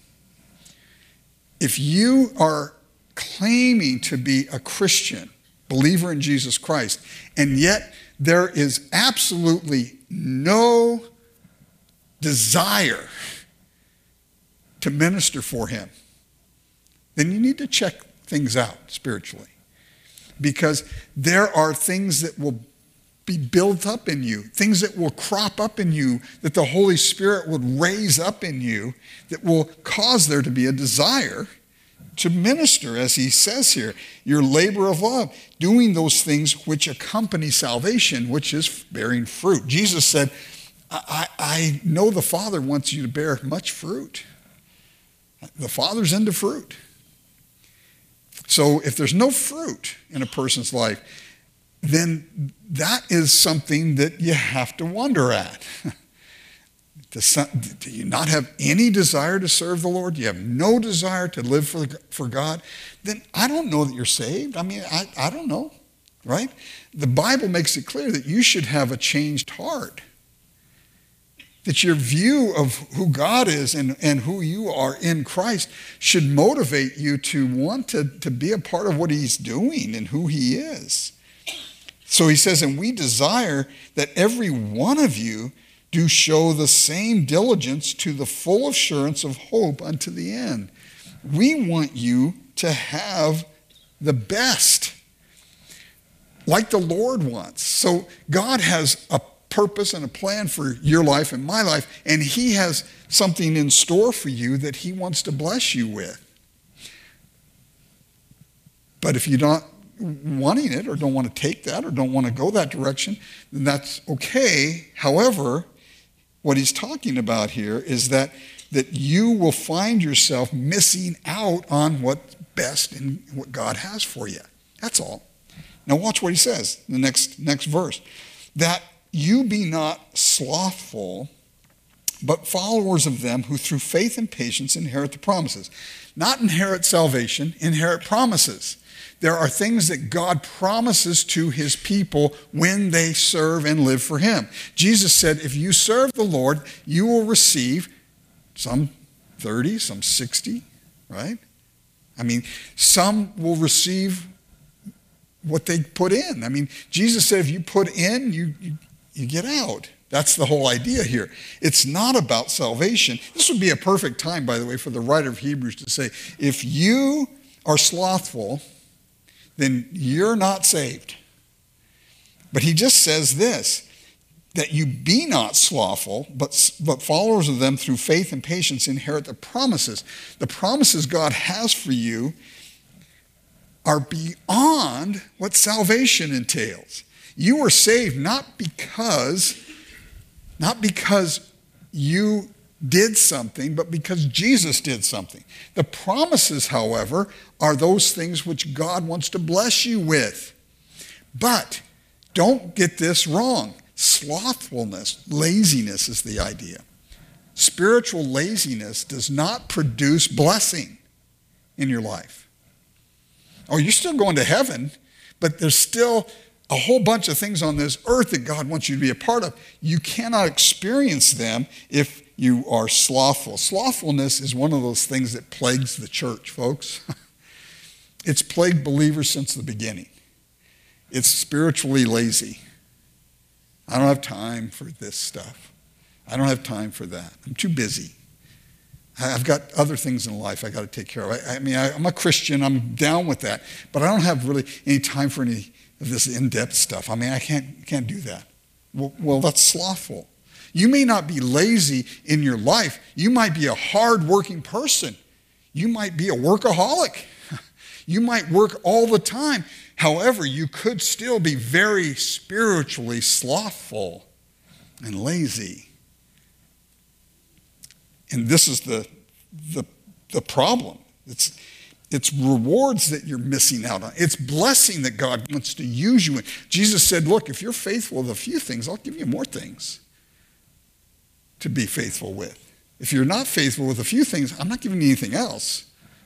If you are claiming to be a Christian, believer in Jesus Christ, and yet there is absolutely no desire to minister for him, then you need to check things out spiritually. Because there are things that will be built up in you, things that will crop up in you, that the Holy Spirit would raise up in you, that will cause there to be a desire to minister, as he says here, your labor of love, doing those things which accompany salvation, which is bearing fruit. Jesus said, I know the Father wants you to bear much fruit. The Father's into fruit. So if there's no fruit in a person's life, then that is something that you have to wonder at. Do you not have any desire to serve the Lord? Do you have no desire to live for God? Then I don't know that you're saved. I mean, I don't know, right? The Bible makes it clear that you should have a changed heart. That your view of who God is and who you are in Christ should motivate you to want to be a part of what he's doing and who he is. So he says, and we desire that every one of you do show the same diligence to the full assurance of hope unto the end. We want you to have the best, like the Lord wants. So God has a purpose and a plan for your life and my life, and he has something in store for you that he wants to bless you with. But if you're not wanting it or don't want to take that or don't want to go that direction, then that's okay. However, what he's talking about here is that you will find yourself missing out on what's best in what God has for you. That's all. Now watch what he says in the next verse. That you be not slothful, but followers of them who through faith and patience inherit the promises. Not inherit salvation, inherit promises. There are things that God promises to his people when they serve and live for him. Jesus said, if you serve the Lord, you will receive some 30, some 60, right? I mean, some will receive what they put in. I mean, Jesus said, if you put in, you get out. That's the whole idea here. It's not about salvation. This would be a perfect time, by the way, for the writer of Hebrews to say, if you are slothful, then you're not saved. But he just says this, that you be not slothful, but followers of them through faith and patience inherit the promises. The promises God has for you are beyond what salvation entails. You are saved not because you did something, but because Jesus did something. The promises, however, are those things which God wants to bless you with. But don't get this wrong. Slothfulness, laziness is the idea. Spiritual laziness does not produce blessing in your life. Oh, you're still going to heaven, but there's still a whole bunch of things on this earth that God wants you to be a part of. You cannot experience them if you are slothful. Slothfulness is one of those things that plagues the church, folks. It's plagued believers since the beginning. It's spiritually lazy. I don't have time for this stuff. I don't have time for that. I'm too busy. I've got other things in life I got to take care of. I'm a Christian. I'm down with that. But I don't have really any time for any of this in-depth stuff. I mean, I can't do that. Well, that's slothful. You may not be lazy in your life. You might be a hard-working person. You might be a workaholic. You might work all the time. However, you could still be very spiritually slothful and lazy. And this is the problem. It's rewards that you're missing out on. It's blessing that God wants to use you in. Jesus said, look, if you're faithful with a few things, I'll give you more things to be faithful with. If you're not faithful with a few things, I'm not giving you anything else.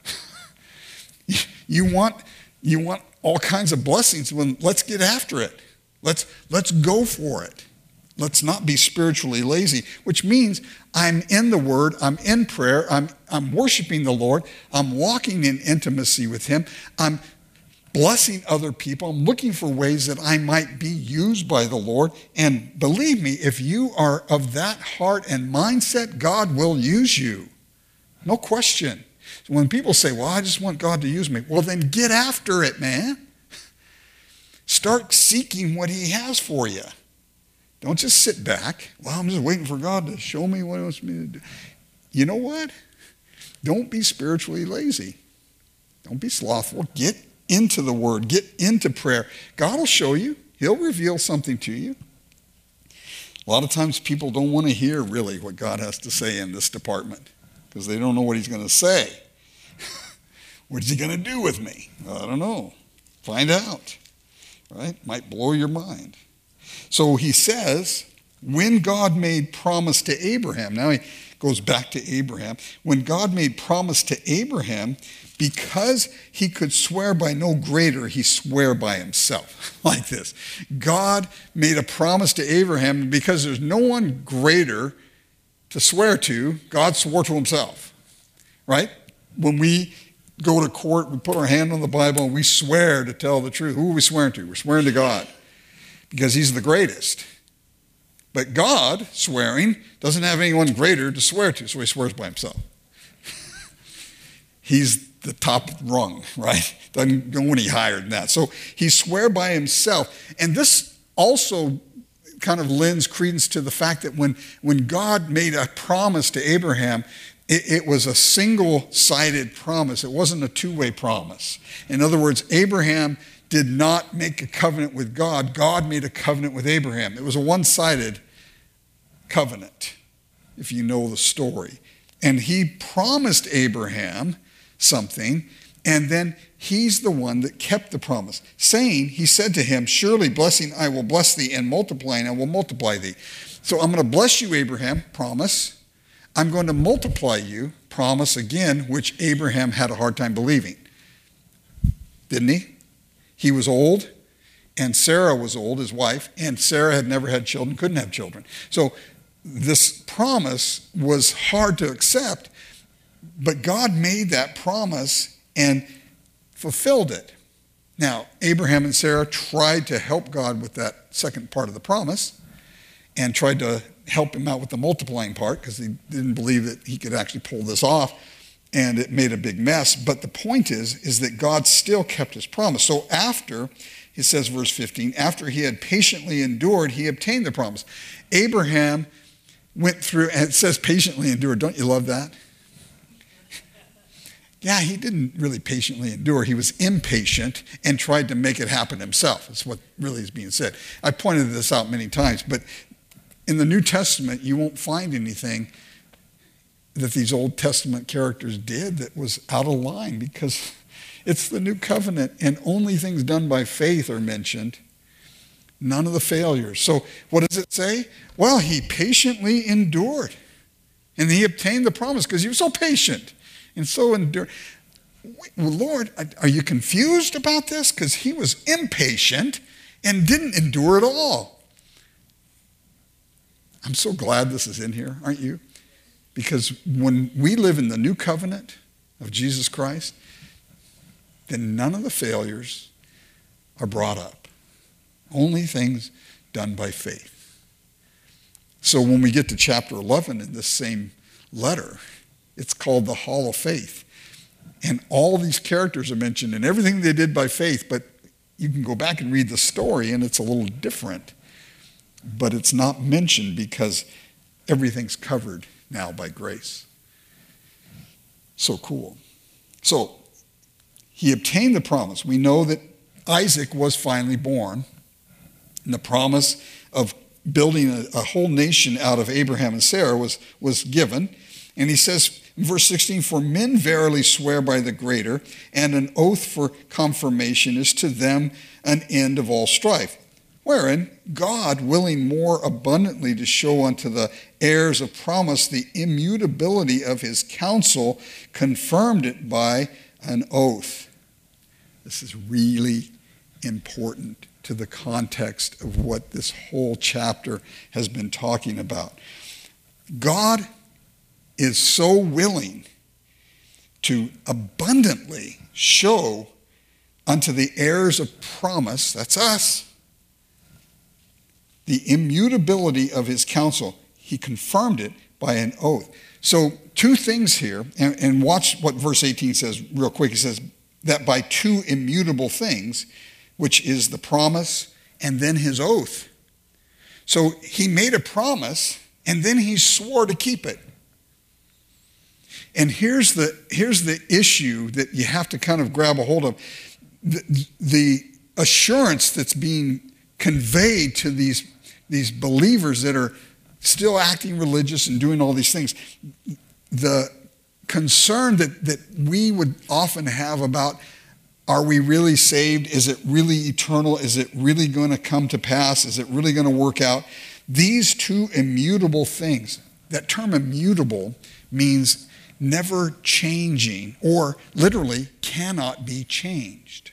You want all kinds of blessings. Well, let's get after it. Let's go for it. Let's not be spiritually lazy, which means I'm in the Word, I'm in prayer, I'm worshiping the Lord, I'm walking in intimacy with Him, I'm blessing other people, I'm looking for ways that I might be used by the Lord. And believe me, if you are of that heart and mindset, God will use you. No question. So when people say, well, I just want God to use me, well, then get after it, man. Start seeking what He has for you. Don't just sit back. Well, I'm just waiting for God to show me what He wants me to do. You know what? Don't be spiritually lazy. Don't be slothful. Get into the Word. Get into prayer. God will show you. He'll reveal something to you. A lot of times people don't want to hear really what God has to say in this department because they don't know what He's going to say. What's He going to do with me? I don't know. Find out. Right? Might blow your mind. So he says, when God made promise to Abraham, now he goes back to Abraham, when God made promise to Abraham, because he could swear by no greater, he swore by himself. Like this. God made a promise to Abraham, and because there's no one greater to swear to, God swore to himself. Right? When we go to court, we put our hand on the Bible and we swear to tell the truth. Who are we swearing to? We're swearing to God. Because He's the greatest. But God, swearing, doesn't have anyone greater to swear to, so He swears by Himself. He's the top rung, right? Doesn't go any higher than that. So He swore by Himself. And this also kind of lends credence to the fact that when God made a promise to Abraham, it was a single-sided promise. It wasn't a two-way promise. In other words, Abraham did not make a covenant with God. God made a covenant with Abraham. It was a one-sided covenant, if you know the story. And He promised Abraham something, and then He's the one that kept the promise, saying, He said to him, surely blessing I will bless thee, and multiplying I will multiply thee. So I'm going to bless you, Abraham, promise. I'm going to multiply you, promise again, which Abraham had a hard time believing. Didn't he? He was old, and Sarah was old, his wife, and Sarah had never had children, couldn't have children. So this promise was hard to accept, but God made that promise and fulfilled it. Now, Abraham and Sarah tried to help God with that second part of the promise and tried to help Him out with the multiplying part because they didn't believe that He could actually pull this off. And it made a big mess. But the point is that God still kept His promise. So after, it says verse 15, after he had patiently endured, he obtained the promise. Abraham went through, and it says patiently endured. Don't you love that? Yeah, he didn't really patiently endure. He was impatient and tried to make it happen himself. That's what really is being said. I pointed this out many times, but in the New Testament, you won't find anything that these Old Testament characters did that was out of line because it's the new covenant and only things done by faith are mentioned, none of the failures. So what does it say? Well, he patiently endured and he obtained the promise because he was so patient and so endured. Well, Lord, are you confused about this? Because he was impatient and didn't endure at all. I'm so glad this is in here, aren't you? Because when we live in the new covenant of Jesus Christ, then none of the failures are brought up. Only things done by faith. So when we get to chapter 11 in this same letter, it's called the Hall of Faith. And all these characters are mentioned and everything they did by faith, but you can go back and read the story and it's a little different. But it's not mentioned because everything's covered now by grace. So cool. So he obtained the promise. We know that Isaac was finally born. And the promise of building a whole nation out of Abraham and Sarah was given. And he says, In verse 16, for men verily swear by the greater, and an oath for confirmation is to them an end of all strife. Wherein God, willing more abundantly to show unto the heirs of promise the immutability of his counsel, confirmed it by an oath. This is really important to the context of what this whole chapter has been talking about. God is so willing to abundantly show unto the heirs of promise, that's us, the immutability of his counsel. He confirmed it by an oath. So two things here, and watch what verse 18 says real quick. He says that by two immutable things, which is the promise and then his oath. So he made a promise and then he swore to keep it. And here's the issue that you have to kind of grab a hold of. The assurance that's being conveyed to these believers that are still acting religious and doing all these things. The concern that we would often have about, are we really saved? Is it really eternal? Is it really going to come to pass? Is it really going to work out? These two immutable things, that term immutable means never changing, or literally cannot be changed.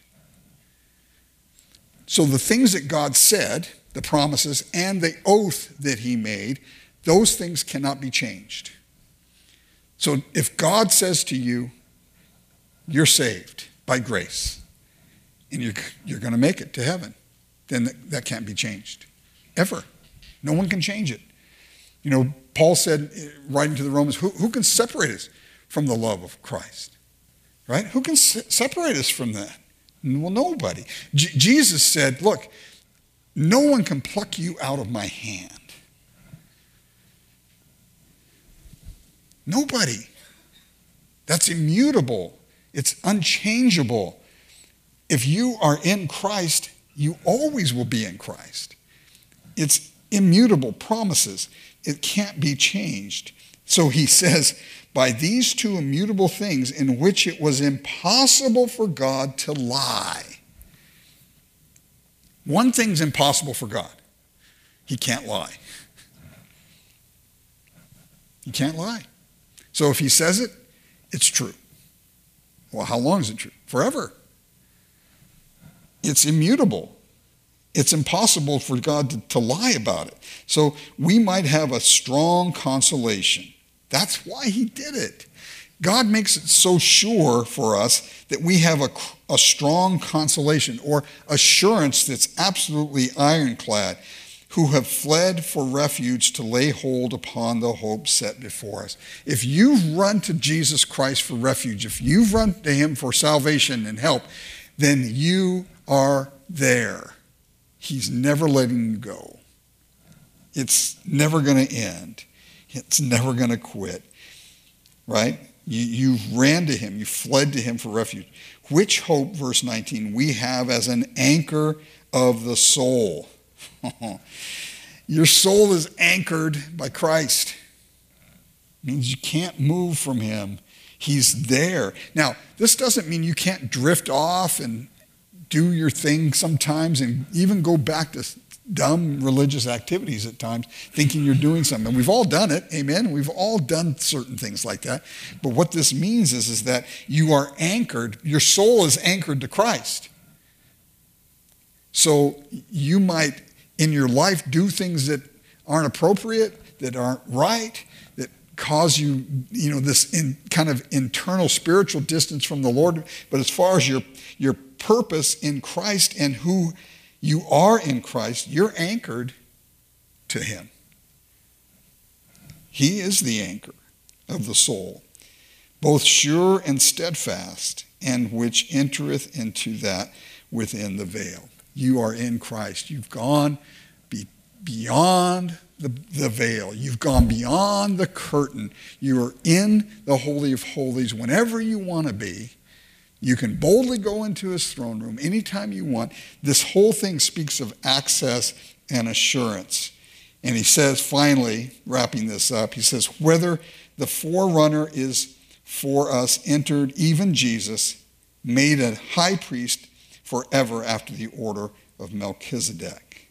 So the things that God said, the promises and the oath that he made, those things cannot be changed. So if God says to you, you're saved by grace, and you're going to make it to heaven, then that can't be changed, ever. No one can change it. You know, Paul said, writing to the Romans, who can separate us from the love of Christ? Right? Who can separate us from that? Well, nobody. Jesus said, look, no one can pluck you out of my hand. Nobody. That's immutable. It's unchangeable. If you are in Christ, you always will be in Christ. It's immutable promises. It can't be changed. So he says, by these two immutable things in which it was impossible for God to lie. One thing's impossible for God. He can't lie. He can't lie. So if he says it, it's true. Well, how long is it true? Forever. It's immutable. It's impossible for God to lie about it. So we might have a strong consolation. That's why he did it. God makes it so sure for us that we have a strong consolation or assurance that's absolutely ironclad, who have fled for refuge to lay hold upon the hope set before us. If you've run to Jesus Christ for refuge, if you've run to him for salvation and help, then you are there. He's never letting you go. It's never going to end. It's never going to quit, right? You ran to him. You fled to him for refuge. Which hope, verse 19, we have as an anchor of the soul. Your soul is anchored by Christ. It means you can't move from him. He's there. Now, this doesn't mean you can't drift off and do your thing sometimes and even go back to dumb religious activities at times, thinking you're doing something. We've all done it, amen? We've all done certain things like that. But what this means is that you are anchored, your soul is anchored to Christ. So you might, in your life, do things that aren't appropriate, that aren't right, that cause you, this kind of internal spiritual distance from the Lord. But as far as your purpose in Christ and who you are in Christ, you're anchored to him. He is the anchor of the soul, both sure and steadfast, and which entereth into that within the veil. You are in Christ. You've gone beyond the veil. You've gone beyond the curtain. You are in the Holy of Holies whenever you want to be. You can boldly go into his throne room anytime you want. This whole thing speaks of access and assurance. And he says, finally, wrapping this up, he says, whether the forerunner is for us entered, even Jesus, made a high priest forever after the order of Melchizedek.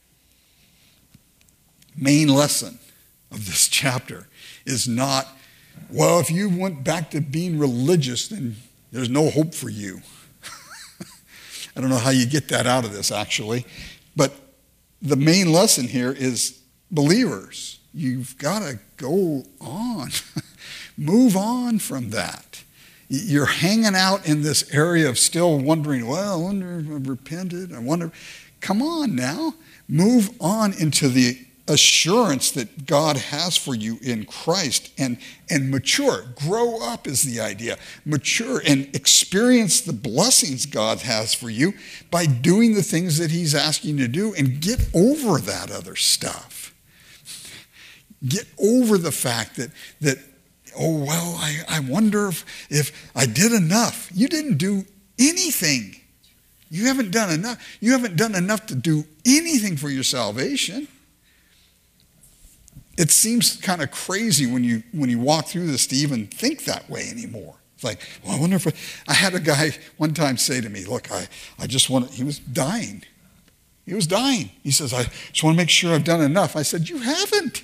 Main lesson of this chapter is not, well, if you went back to being religious, then there's no hope for you. I don't know how you get that out of this, actually. But the main lesson here is believers, you've got to go on. Move on from that. You're hanging out in this area of still wondering, well, I wonder if I've repented. I wonder. Come on now. Move on into the assurance that God has for you in Christ and mature. Grow up is the idea. Mature and experience the blessings God has for you by doing the things that he's asking you to do, and get over that other stuff. Get over the fact that oh, well, I wonder if I did enough. You didn't do anything. You haven't done enough. You haven't done enough to do anything for your salvation. It seems kind of crazy when you walk through this to even think that way anymore. It's like, well, I wonder if I had a guy one time say to me, look, I just want to, he was dying. He was dying. He says, I just want to make sure I've done enough. I said, you haven't.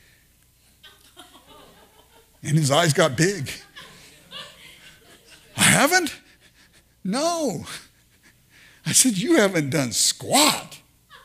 And his eyes got big. I haven't? No. I said, you haven't done squat.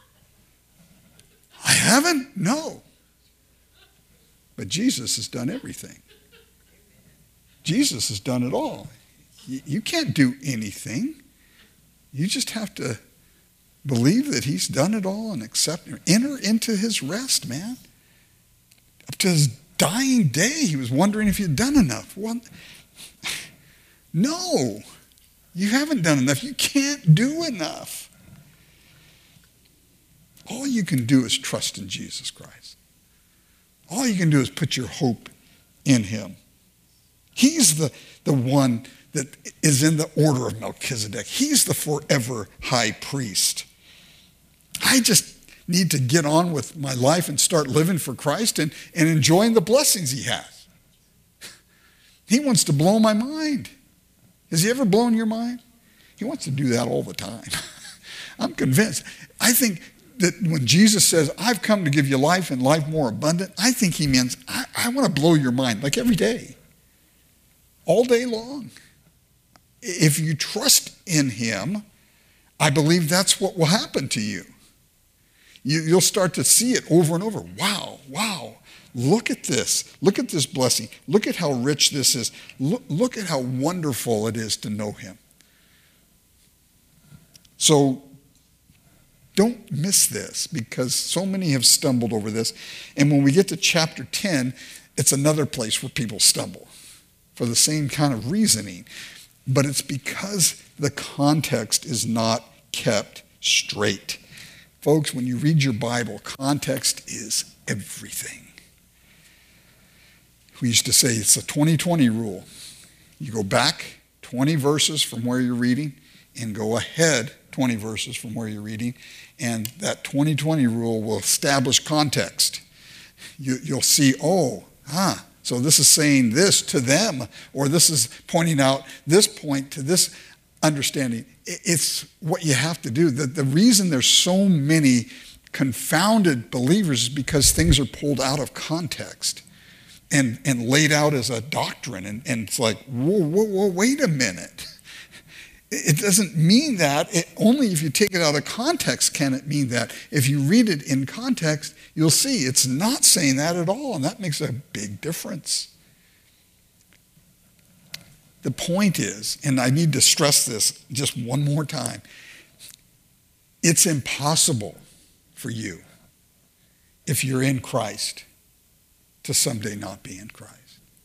I haven't? No. But Jesus has done everything. Jesus has done it all. You can't do anything. You just have to believe that he's done it all and accept it. Enter into his rest, man. Up to his dying day, he was wondering if he'd done enough. Well, no, you haven't done enough. You can't do enough. All you can do is trust in Jesus Christ. All you can do is put your hope in him. He's the one that is in the order of Melchizedek. He's the forever high priest. I just need to get on with my life and start living for Christ and enjoying the blessings he has. He wants to blow my mind. Has he ever blown your mind? He wants to do that all the time. I'm convinced. I think that when Jesus says, I've come to give you life and life more abundant, I think he means, I want to blow your mind, like every day, all day long. If you trust in him, I believe that's what will happen to you. You'll start to see it over and over. Wow, look at this. Look at this blessing. Look at how rich this is. Look at how wonderful it is to know him. So don't miss this, because so many have stumbled over this. And when we get to chapter 10, it's another place where people stumble for the same kind of reasoning. But it's because the context is not kept straight. Folks, when you read your Bible, context is everything. We used to say it's a 20-20 rule. You go back 20 verses from where you're reading and go ahead 20 verses from where you're reading, and that 20-20 rule will establish context. You'll see, so this is saying this to them, or this is pointing out this point to this understanding. It's what you have to do. The reason there's so many confounded believers is because things are pulled out of context and laid out as a doctrine. And it's like, whoa, wait a minute. It doesn't mean that. Only if you take it out of context can it mean that. If you read it in context, you'll see it's not saying that at all, and that makes a big difference. The point is, and I need to stress this just one more time, it's impossible for you, if you're in Christ, to someday not be in Christ.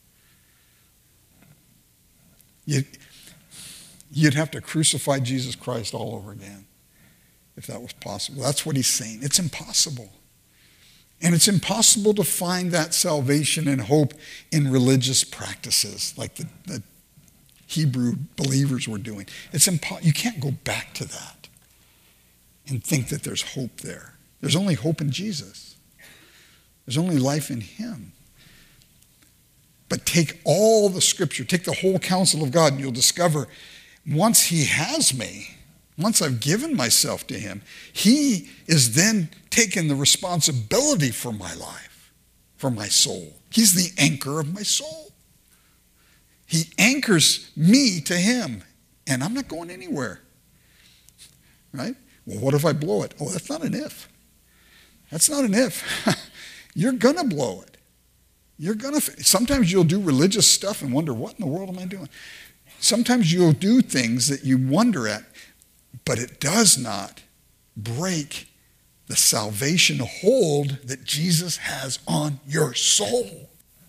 You'd have to crucify Jesus Christ all over again if that was possible. That's what he's saying. It's impossible. And it's impossible to find that salvation and hope in religious practices like the Hebrew believers were doing. You can't go back to that and think that there's hope there. There's only hope in Jesus. There's only life in him. But take all the scripture, take the whole counsel of God, and you'll discover once he has me, once I've given myself to him, he is then taking the responsibility for my life, for my soul. He's the anchor of my soul. He anchors me to him, and I'm not going anywhere. Right? Well, what if I blow it? Oh, that's not an if. That's not an if. You're going to blow it. Sometimes you'll do religious stuff and wonder, what in the world am I doing? Sometimes you'll do things that you wonder at, but it does not break the salvation hold that Jesus has on your soul.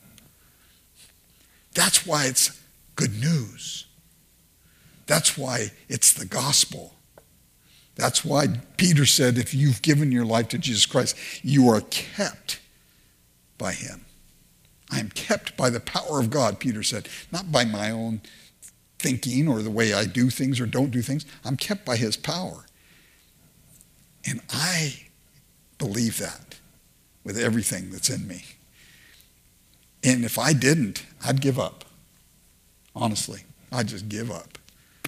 That's why it's good news. That's why it's the gospel. That's why Peter said, if you've given your life to Jesus Christ, you are kept by him. I am kept by the power of God, Peter said, not by my own thinking or the way I do things or don't do things. I'm kept by his power. And I believe that with everything that's in me. And if I didn't, I'd give up. Honestly, I'd just give up.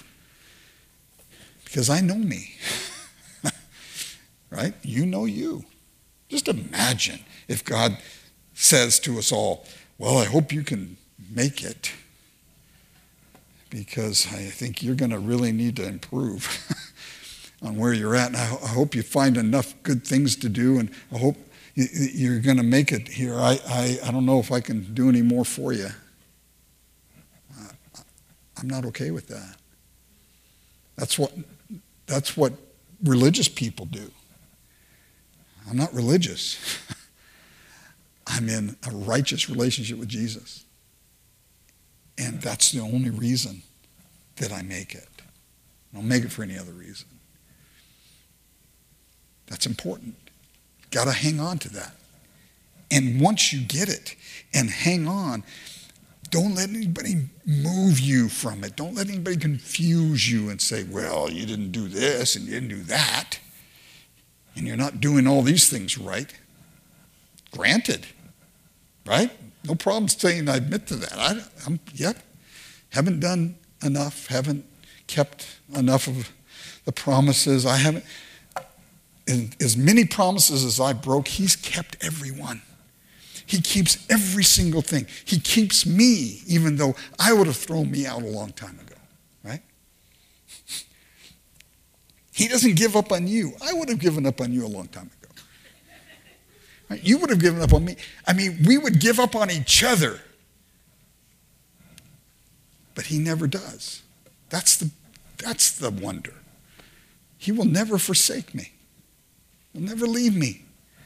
Because I know me. Right? You know you. Just imagine if God says to us all, well, I hope you can make it, because I think you're going to really need to improve on where you're at. And I hope you find enough good things to do, and I hope you're going to make it here. I don't know if I can do any more for you. I'm not okay with that. That's what religious people do. I'm not religious. I'm in a righteous relationship with Jesus. And that's the only reason that I make it. I don't make it for any other reason. That's important. Got to hang on to that. And once you get it and hang on, don't let anybody move you from it. Don't let anybody confuse you and say, well, you didn't do this and you didn't do that, and you're not doing all these things right. Granted, right? No problem saying I admit to that. Haven't done enough, haven't kept enough of the promises. I haven't, as many promises as I broke, he's kept every one. He keeps every single thing. He keeps me, even though I would have thrown me out a long time ago, right? He doesn't give up on you. I would have given up on you a long time ago. Right? You would have given up on me. I mean, we would give up on each other. But he never does. That's the wonder. He will never forsake me. He'll never leave me.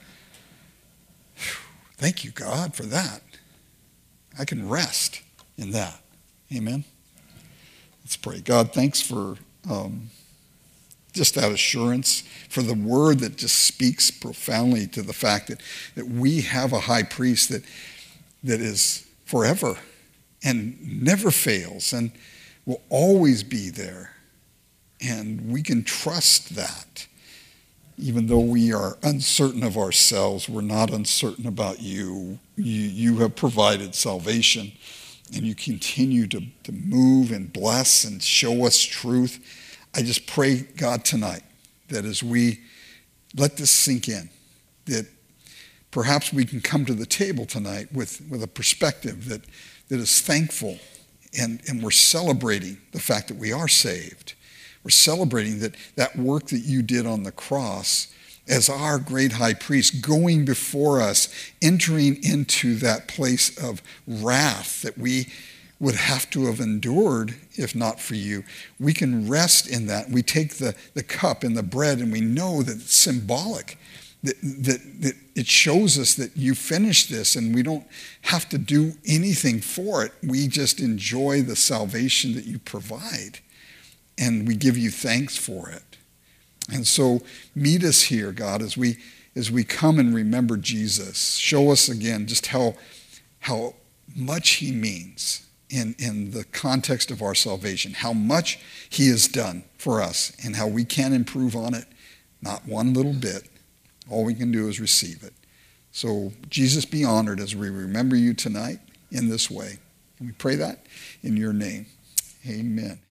Thank you, God, for that. I can rest in that. Amen. Let's pray. God, thanks for just that assurance, for the word that just speaks profoundly to the fact that we have a high priest that is forever and never fails and will always be there. And we can trust that. Even though we are uncertain of ourselves, we're not uncertain about you. You have provided salvation, and you continue to move and bless and show us truth. I just pray, God, tonight, that as we let this sink in, that perhaps we can come to the table tonight with a perspective that is thankful, and we're celebrating the fact that we are saved. We're celebrating that work that you did on the cross as our great high priest, going before us, entering into that place of wrath that we would have to have endured if not for you. We can rest in that. We take the cup and the bread, and we know that it's symbolic, that it shows us that you finished this, and we don't have to do anything for it. We just enjoy the salvation that you provide. And we give you thanks for it. And so meet us here, God, as we come and remember Jesus. Show us again just how much he means in the context of our salvation, how much he has done for us, and how we can improve on it, not one little bit. All we can do is receive it. So Jesus, be honored as we remember you tonight. in this way. And we pray that in your name. Amen.